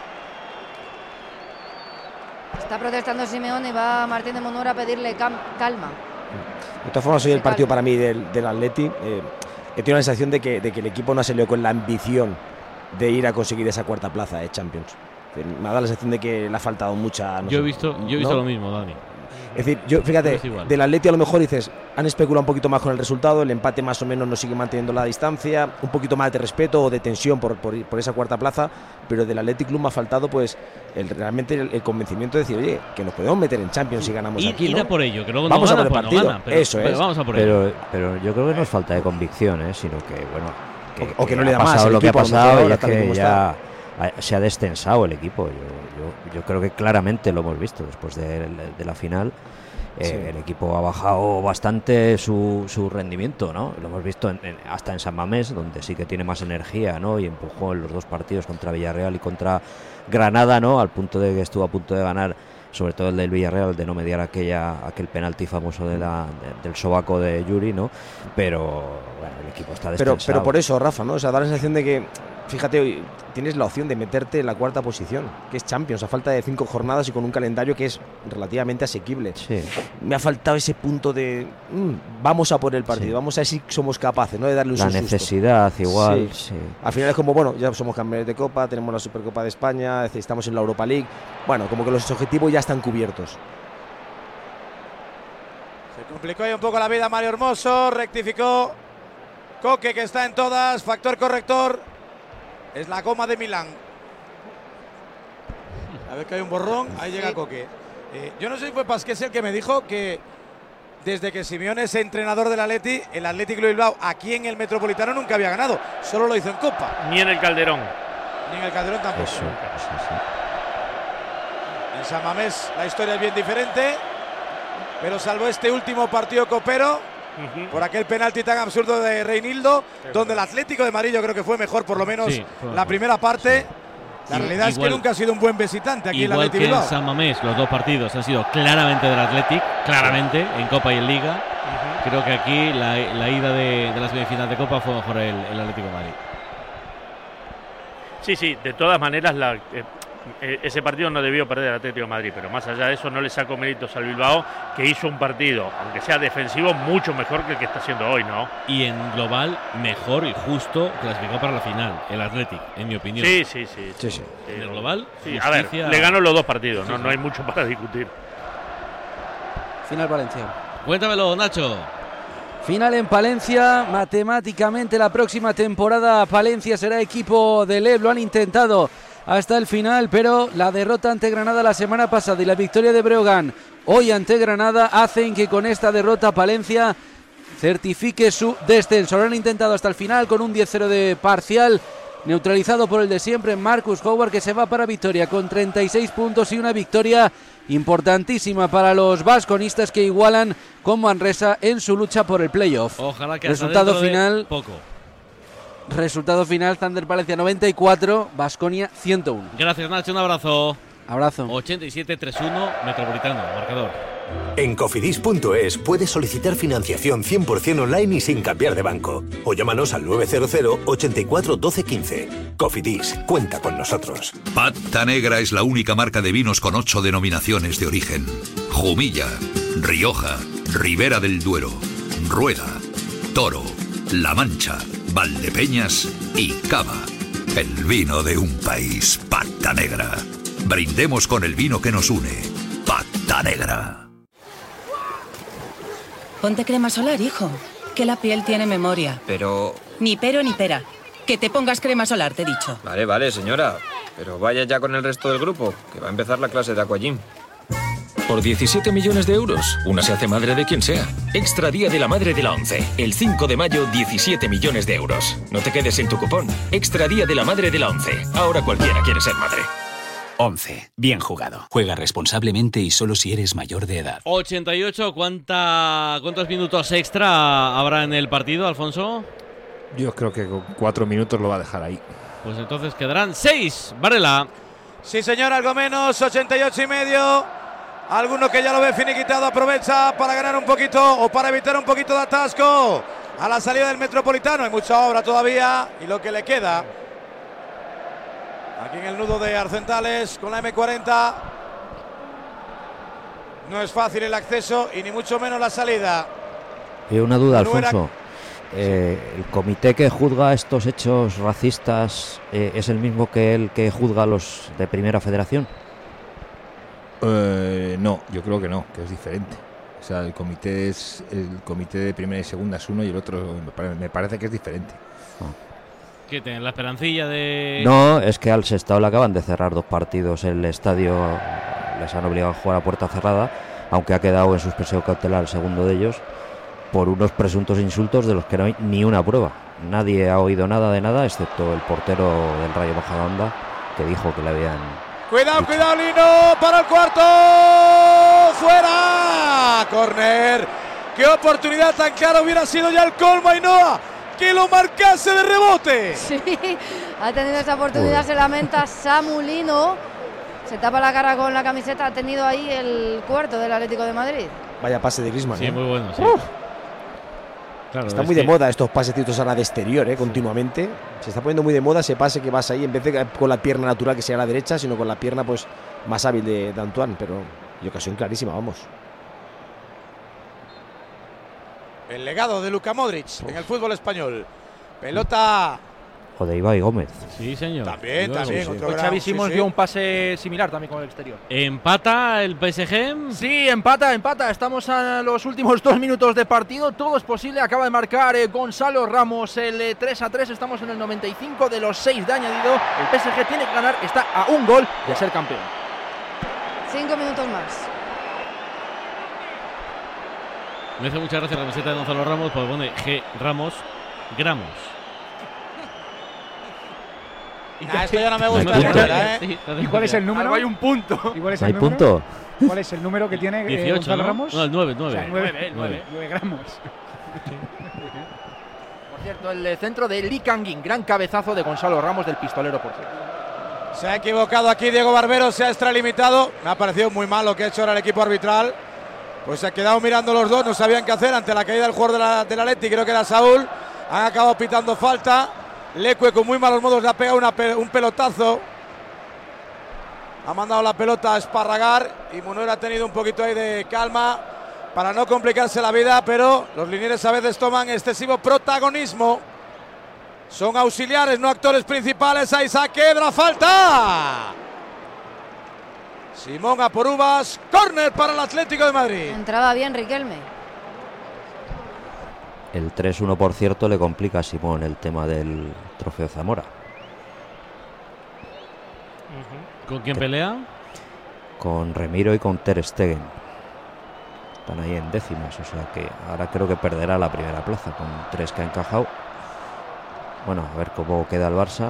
Está protestando Simeone y va Martín de Monora a pedirle cam- calma. De todas formas, hoy el partido para mí del, del Atleti, eh, he tenido la sensación de que, de que el equipo no ha salido con la ambición de ir a conseguir esa cuarta plaza de Champions. Me ha dado la sensación de que le ha faltado mucha. No yo, sé, he visto, yo he visto ¿no? lo mismo, Dani. Es decir, yo fíjate, del Atleti a lo mejor dices, han especulado un poquito más con el resultado, el empate más o menos nos sigue manteniendo la distancia, un poquito más de respeto o de tensión por, por, por esa cuarta plaza, pero del Athletic Club me ha faltado pues el, realmente el, el convencimiento de decir, oye, que nos podemos meter en Champions si ganamos y, aquí, ir ¿no? a por ello, que luego vamos no a gana, por el pues no partido, gana, pero, eso pero es. vamos a por pero, ello. pero yo creo que no es falta de convicción, ¿eh? Sino que, bueno, que, o, o que no que le da ha más pasado el lo que ha equipo, a lo pasado mejor y ahora, es tal y que como ya está. ha- se ha destensado el equipo. Yo, yo, yo creo que claramente lo hemos visto después de, de la final. Eh, Sí. El equipo ha bajado bastante su, su rendimiento, ¿no? Lo hemos visto en, en- hasta en San Mamés, donde sí que tiene más energía, ¿no? Y empujó en los dos partidos contra Villarreal y contra Granada, ¿no? Al punto de que estuvo a punto de ganar, sobre todo el del Villarreal, de no mediar aquella aquel penalti famoso de la, de- del sobaco de Yuri, ¿no? Pero bueno, el equipo está Pero, destensado. pero por eso, Rafa, ¿no? O sea, da la sensación de que, fíjate, hoy tienes la opción de meterte en la cuarta posición, que es Champions, a falta de cinco jornadas y con un calendario que es relativamente asequible. Sí. Me ha faltado ese punto de mm, vamos a por el partido, Sí. vamos a ver si somos capaces, ¿no? De darle un La susto. necesidad, igual, sí. Al final es como, bueno, ya somos campeones de Copa, tenemos la Supercopa de España, es decir, estamos en la Europa League. Bueno, como que los objetivos ya están cubiertos. Se complicó ahí un poco la vida Mario Hermoso, rectificó Coque, que está en todas, factor corrector, es la goma de Milán. A ver que hay un borrón, ahí llega Coque. Eh, yo no sé si fue Pasqués el que me dijo que desde que Simeone es entrenador del Atleti, el Athletic Club Bilbao aquí en el Metropolitano nunca había ganado, solo lo hizo en Copa. Ni en el Calderón. Ni en el Calderón tampoco. Eso, sí, sí. En San Mamés la historia es bien diferente, pero salvo este último partido copero, Ujú. por aquel penalti tan absurdo de Reinildo, donde el Atlético de Madrid yo creo que fue mejor por lo menos Sí, fue la mejor. primera parte. La I- realidad es igual- que nunca ha sido un buen visitante aquí en el Igual Athletic que en Bilbao. San Mamés, los dos partidos han sido claramente del Athletic, claramente, en Copa y en Liga. Creo que aquí la, la ida de, de la semifinal de Copa fue mejor el, el Atlético de Madrid. Sí, sí, de todas maneras la, eh, eh, ese partido no debió perder el Atlético de Madrid, pero más allá de eso no le saco méritos al Bilbao, que hizo un partido, aunque sea defensivo, mucho mejor que el que está haciendo hoy, ¿no? Y en global, mejor y justo clasificó para la final, el Athletic, en mi opinión. Sí, sí, sí. Sí, sí. En el global, Sí, a ver, justicia- le ganó los dos partidos, Sí, no, sí. no hay mucho para discutir. Final Valencia. Cuéntamelo, Nacho. Final en Palencia, matemáticamente la próxima temporada Palencia será equipo del E B, lo han intentado hasta el final, pero la derrota ante Granada la semana pasada y la victoria de Breogán hoy ante Granada hacen que con esta derrota Palencia certifique su descenso. Lo han intentado hasta el final con un diez cero de parcial, neutralizado por el de siempre Marcus Howard, que se va para victoria con treinta y seis puntos y una victoria importantísima para los vasconistas que igualan con Manresa en su lucha por el playoff. Ojalá que hasta Resultado dentro de final, poco. resultado final Thunder Palencia noventa y cuatro, Baskonia ciento uno. Gracias, Nacho, un abrazo. Abrazo. ochenta y siete treinta y uno, Metropolitano, marcador. En cofidis punto es puedes solicitar financiación cien por ciento online y sin cambiar de banco. O llámanos al nueve cero cero, ochenta y cuatro, doce, quince. Cofidis, cuenta con nosotros. Pata Negra es la única marca de vinos con ocho denominaciones de origen. Jumilla, Rioja, Ribera del Duero, Rueda, Toro, La Mancha, Valdepeñas y Cava. El vino de un país, Pata Negra. Brindemos con el vino que nos une. Pata Negra. Ponte crema solar, hijo, que la piel tiene memoria. Pero... Ni pero ni pera. Que te pongas crema solar, te he dicho. Vale, vale, señora. Pero vaya ya con el resto del grupo, que va a empezar la clase de Aquagym. Por diecisiete millones de euros, una se hace madre de quien sea. Extra Día de la Madre de la ONCE. El cinco de mayo, diecisiete millones de euros. No te quedes sin tu cupón. Extra Día de la Madre de la ONCE. Ahora cualquiera quiere ser madre. once. Bien jugado. Juega responsablemente y solo si eres mayor de edad. ochenta y ocho, ¿cuánta, ¿cuántos minutos extra habrá en el partido, Alfonso? Yo creo que con cuatro minutos lo va a dejar ahí. Pues entonces quedarán seis. Varela. Sí, señor, algo menos, ochenta y ocho y medio. Alguno que ya lo ve finiquitado aprovecha para ganar un poquito o para evitar un poquito de atasco a la salida del Metropolitano. Hay mucha obra todavía y lo que le queda aquí en el nudo de Arcentales con la eme cuarenta. No es fácil el acceso y ni mucho menos la salida. Y una duda, Manuera- Alfonso. Eh, ¿El comité que juzga estos hechos racistas eh, es el mismo que el que juzga a los de Primera Federación? Eh, no, yo creo que no, que es diferente. O sea, el comité es el comité de Primera y Segunda es uno y el otro me parece, me parece que es diferente. ¿Qué tienen? ¿La esperancilla de...? No, es que al Sestao le acaban de cerrar dos partidos. El estadio les han obligado a jugar a puerta cerrada, aunque ha quedado en suspensión cautelar el segundo de ellos, por unos presuntos insultos de los que no hay ni una prueba. Nadie ha oído nada de nada, excepto el portero del Rayo Majadahonda, que dijo que le habían... Cuidado, dicho. cuidado, Lino, para el cuarto, fuera, córner. Qué oportunidad tan clara, hubiera sido ya el colmo, Ainhoa, que lo marcase de rebote. Sí, ha tenido esa oportunidad, se lamenta Samu Lino. Se tapa la cara con la camiseta, ha tenido ahí el cuarto del Atlético de Madrid. Vaya pase de Griezmann. Sí, ¿eh? muy bueno, sí. Uf. Claro, está es muy que... de moda estos pasecitos ahora de exterior, ¿eh? Continuamente. Se está poniendo muy de moda ese pase que vas ahí, en vez de con la pierna natural que sea a la derecha, sino con la pierna pues más hábil de, de Antoine, pero y ocasión clarísima, vamos. El legado de Luka Modric Uf. en el fútbol español. Pelota... O de Ibai Gómez. Sí, señor. También, Ibai también. Gómez. Otro Pues gran, Xavi Simons sí, sí. dio un pase similar también con el exterior. ¿Empata el P S G? Sí, empata, empata. Estamos a los últimos dos minutos de partido. Todo es posible. Acaba de marcar eh, Gonzalo Ramos el eh, tres a tres. Estamos en el noventa y cinco de los seis de añadido. El P S G tiene que ganar. Está a un gol de ser campeón. Cinco minutos más. Me hace mucha gracia la camiseta de Gonzalo Ramos porque pone G Ramos gramos. Ah, esto ya no me gusta. No, no, ¿eh? sí, ¿Y cuál es el número? Algo hay un punto. ¿Y cuál es ¿Hay el número? punto? ¿Cuál es el número que tiene eh, dieciocho, Gonzalo ¿no? Ramos? No, el nueve, nueve. O sea, nueve, nueve, nueve gramos. Por cierto, el eh, centro de Lee Kangin, gran cabezazo de Gonzalo Ramos del pistolero, por cierto. Se ha equivocado aquí Diego Barbero, se ha extralimitado. Me ha parecido muy mal lo que ha hecho ahora el equipo arbitral. Pues se ha quedado mirando los dos, no sabían qué hacer ante la caída del jugador de la, del Atleti, creo que era Saúl. Han acabado pitando falta. Leque con muy malos modos le ha pegado una, un pelotazo. Ha mandado la pelota a Esparragar y Munuera ha tenido un poquito ahí de calma para no complicarse la vida, pero los linieres a veces toman excesivo protagonismo. Son auxiliares, no actores principales. Ahí Saquedra, falta. Simón a por uvas, córner para el Atlético de Madrid. Entraba bien Riquelme. El tres uno, por cierto, le complica a Simón el tema del Trofeo Zamora. ¿Con quién pelea? Con Remiro y con Ter Stegen. Están ahí en décimas, o sea que ahora creo que perderá la primera plaza con tres que ha encajado. Bueno, a ver cómo queda el Barça.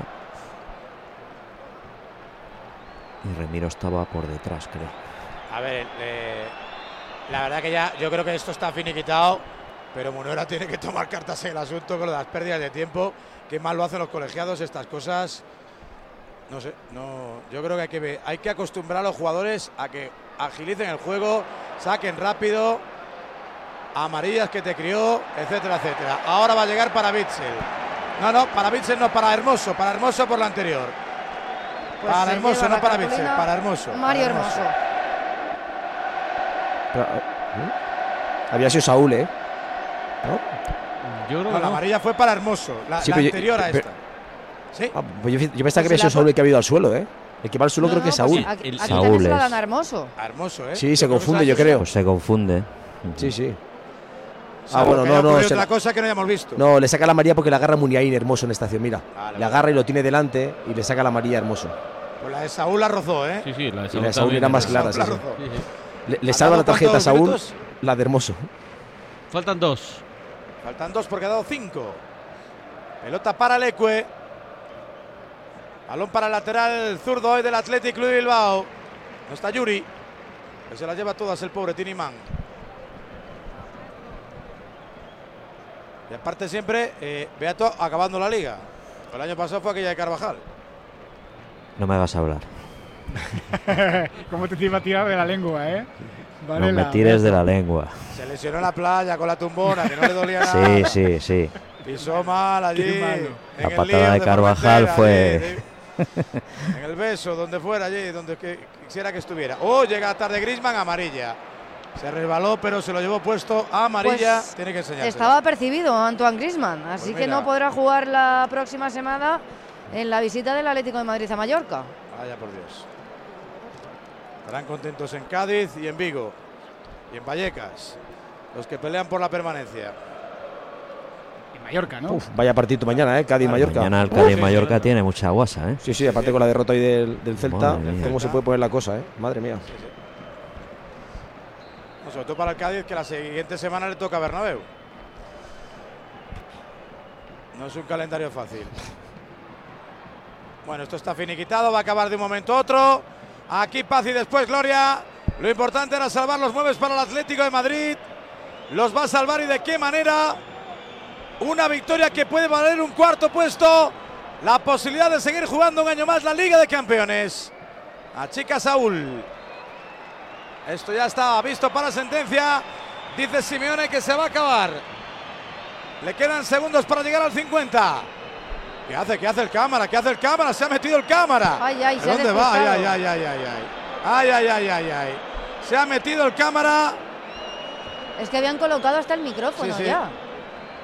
Y Remiro estaba por detrás, creo. A ver, eh, la verdad que ya yo creo que esto está finiquitado, pero Munuera tiene que tomar cartas en el asunto con las pérdidas de tiempo. Qué mal lo hacen los colegiados, estas cosas. No sé, no, yo creo que hay que, hay que acostumbrar a los jugadores a que agilicen el juego, saquen rápido, amarillas que te crió, etcétera, etcétera. Ahora va a llegar para Bitzel. No, no, para Bitzel no, para Hermoso, para Hermoso por la anterior. Pues para se Hermoso, lleva no para la Bitzel, cartulina para Hermoso. Mario para Hermoso. Hermoso. Pero, ¿eh? Había sido Saúl, ¿eh? ¿No? Yo creo No, que la no. amarilla fue para Hermoso, la, Sí, la pero yo- anterior a pero- esta. ¿Sí? Ah, pues yo, yo pensaba que había Pues sido la- Saúl el que ha ido al suelo, ¿eh? El que va al suelo No, creo no, que es pues Saúl. aquí, El aquí Saúl también se la es. dan a Hermoso. A Hermoso, ¿eh? Sí, se Yo creo que confunde, esa- yo creo. Pues se confunde. Sí, sí. Ah, Salvo bueno, que no, haya no. ocurrido se otra la- cosa que no hayamos visto. No, le saca la amarilla porque le agarra Muniain Hermoso en esta acción, mira. Vale, le vale. agarra y lo tiene delante y le saca la amarilla Hermoso. Pues la de Saúl la rozó, ¿eh? Sí, sí, la de Y Saúl la de Saúl también era más es- clara, sí, La sí. rozó. Sí, sí. Le, le ¿Ha salva dado la tarjeta a cuántos Saúl, minutos? la de Hermoso. Faltan dos. Faltan dos porque ha dado cinco. Pelota para Leque. Balón para el lateral zurdo hoy del Athletic Club de Bilbao. No está Yuri, que se las lleva todas el pobre Tinimán. Y aparte siempre, eh, Beato acabando la liga. El año pasado fue aquella de Carvajal. No me hagas hablar. ¿Cómo te iba a tirar de la lengua, eh? No me tires de la lengua. Se lesionó en la playa con la tumbona, que no le dolía nada. Sí, sí, sí. Pisó mal allí. Qué malo. en La el patada lío de Carvajal Formentera, fue- allí, de- en el beso, donde fuera allí, donde que- quisiera que estuviera. Oh, llega tarde Griezmann, amarilla. Se resbaló, pero se lo llevó puesto a amarilla. Pues tiene que enseñarse. estaba percibido Antoine Griezmann, así Pues que mira. no podrá jugar la próxima semana en la visita del Atlético de Madrid a Mallorca. Vaya por Dios. Estarán contentos en Cádiz y en Vigo. Y en Vallecas. Los que pelean por la permanencia. En Mallorca, ¿no? Uf, vaya partido mañana, ¿eh? Cádiz-Mallorca. Mañana el Cádiz-Mallorca tiene mucha guasa, ¿eh? Sí, sí, aparte con la derrota hoy del, del Celta, Madre mía. cómo se puede poner la cosa, ¿eh? Madre mía. No, sobre todo para el Cádiz, que la siguiente semana le toca a Bernabéu. No es un calendario fácil. Bueno, esto está finiquitado, va a acabar de un momento a otro. Aquí paz y después gloria. Lo importante era salvar los muebles para el Atlético de Madrid. Los va a salvar y de qué manera. Una victoria que puede valer un cuarto puesto. La posibilidad de seguir jugando un año más la Liga de Campeones. Achica Saúl. Esto ya está visto para sentencia. Dice Simeone que se va a acabar. Le quedan segundos para llegar al cincuenta. ¿Qué hace? ¿Qué hace el cámara? ¿Qué hace el cámara? Se ha metido el cámara. Ay, ay, se ha ¿Dónde va? Ay, despistado. ay, ay, ay, ay, ay. Ay, ay, ay, ay, ay. Se ha metido el cámara. Es que habían colocado hasta el micrófono Sí, sí. ya.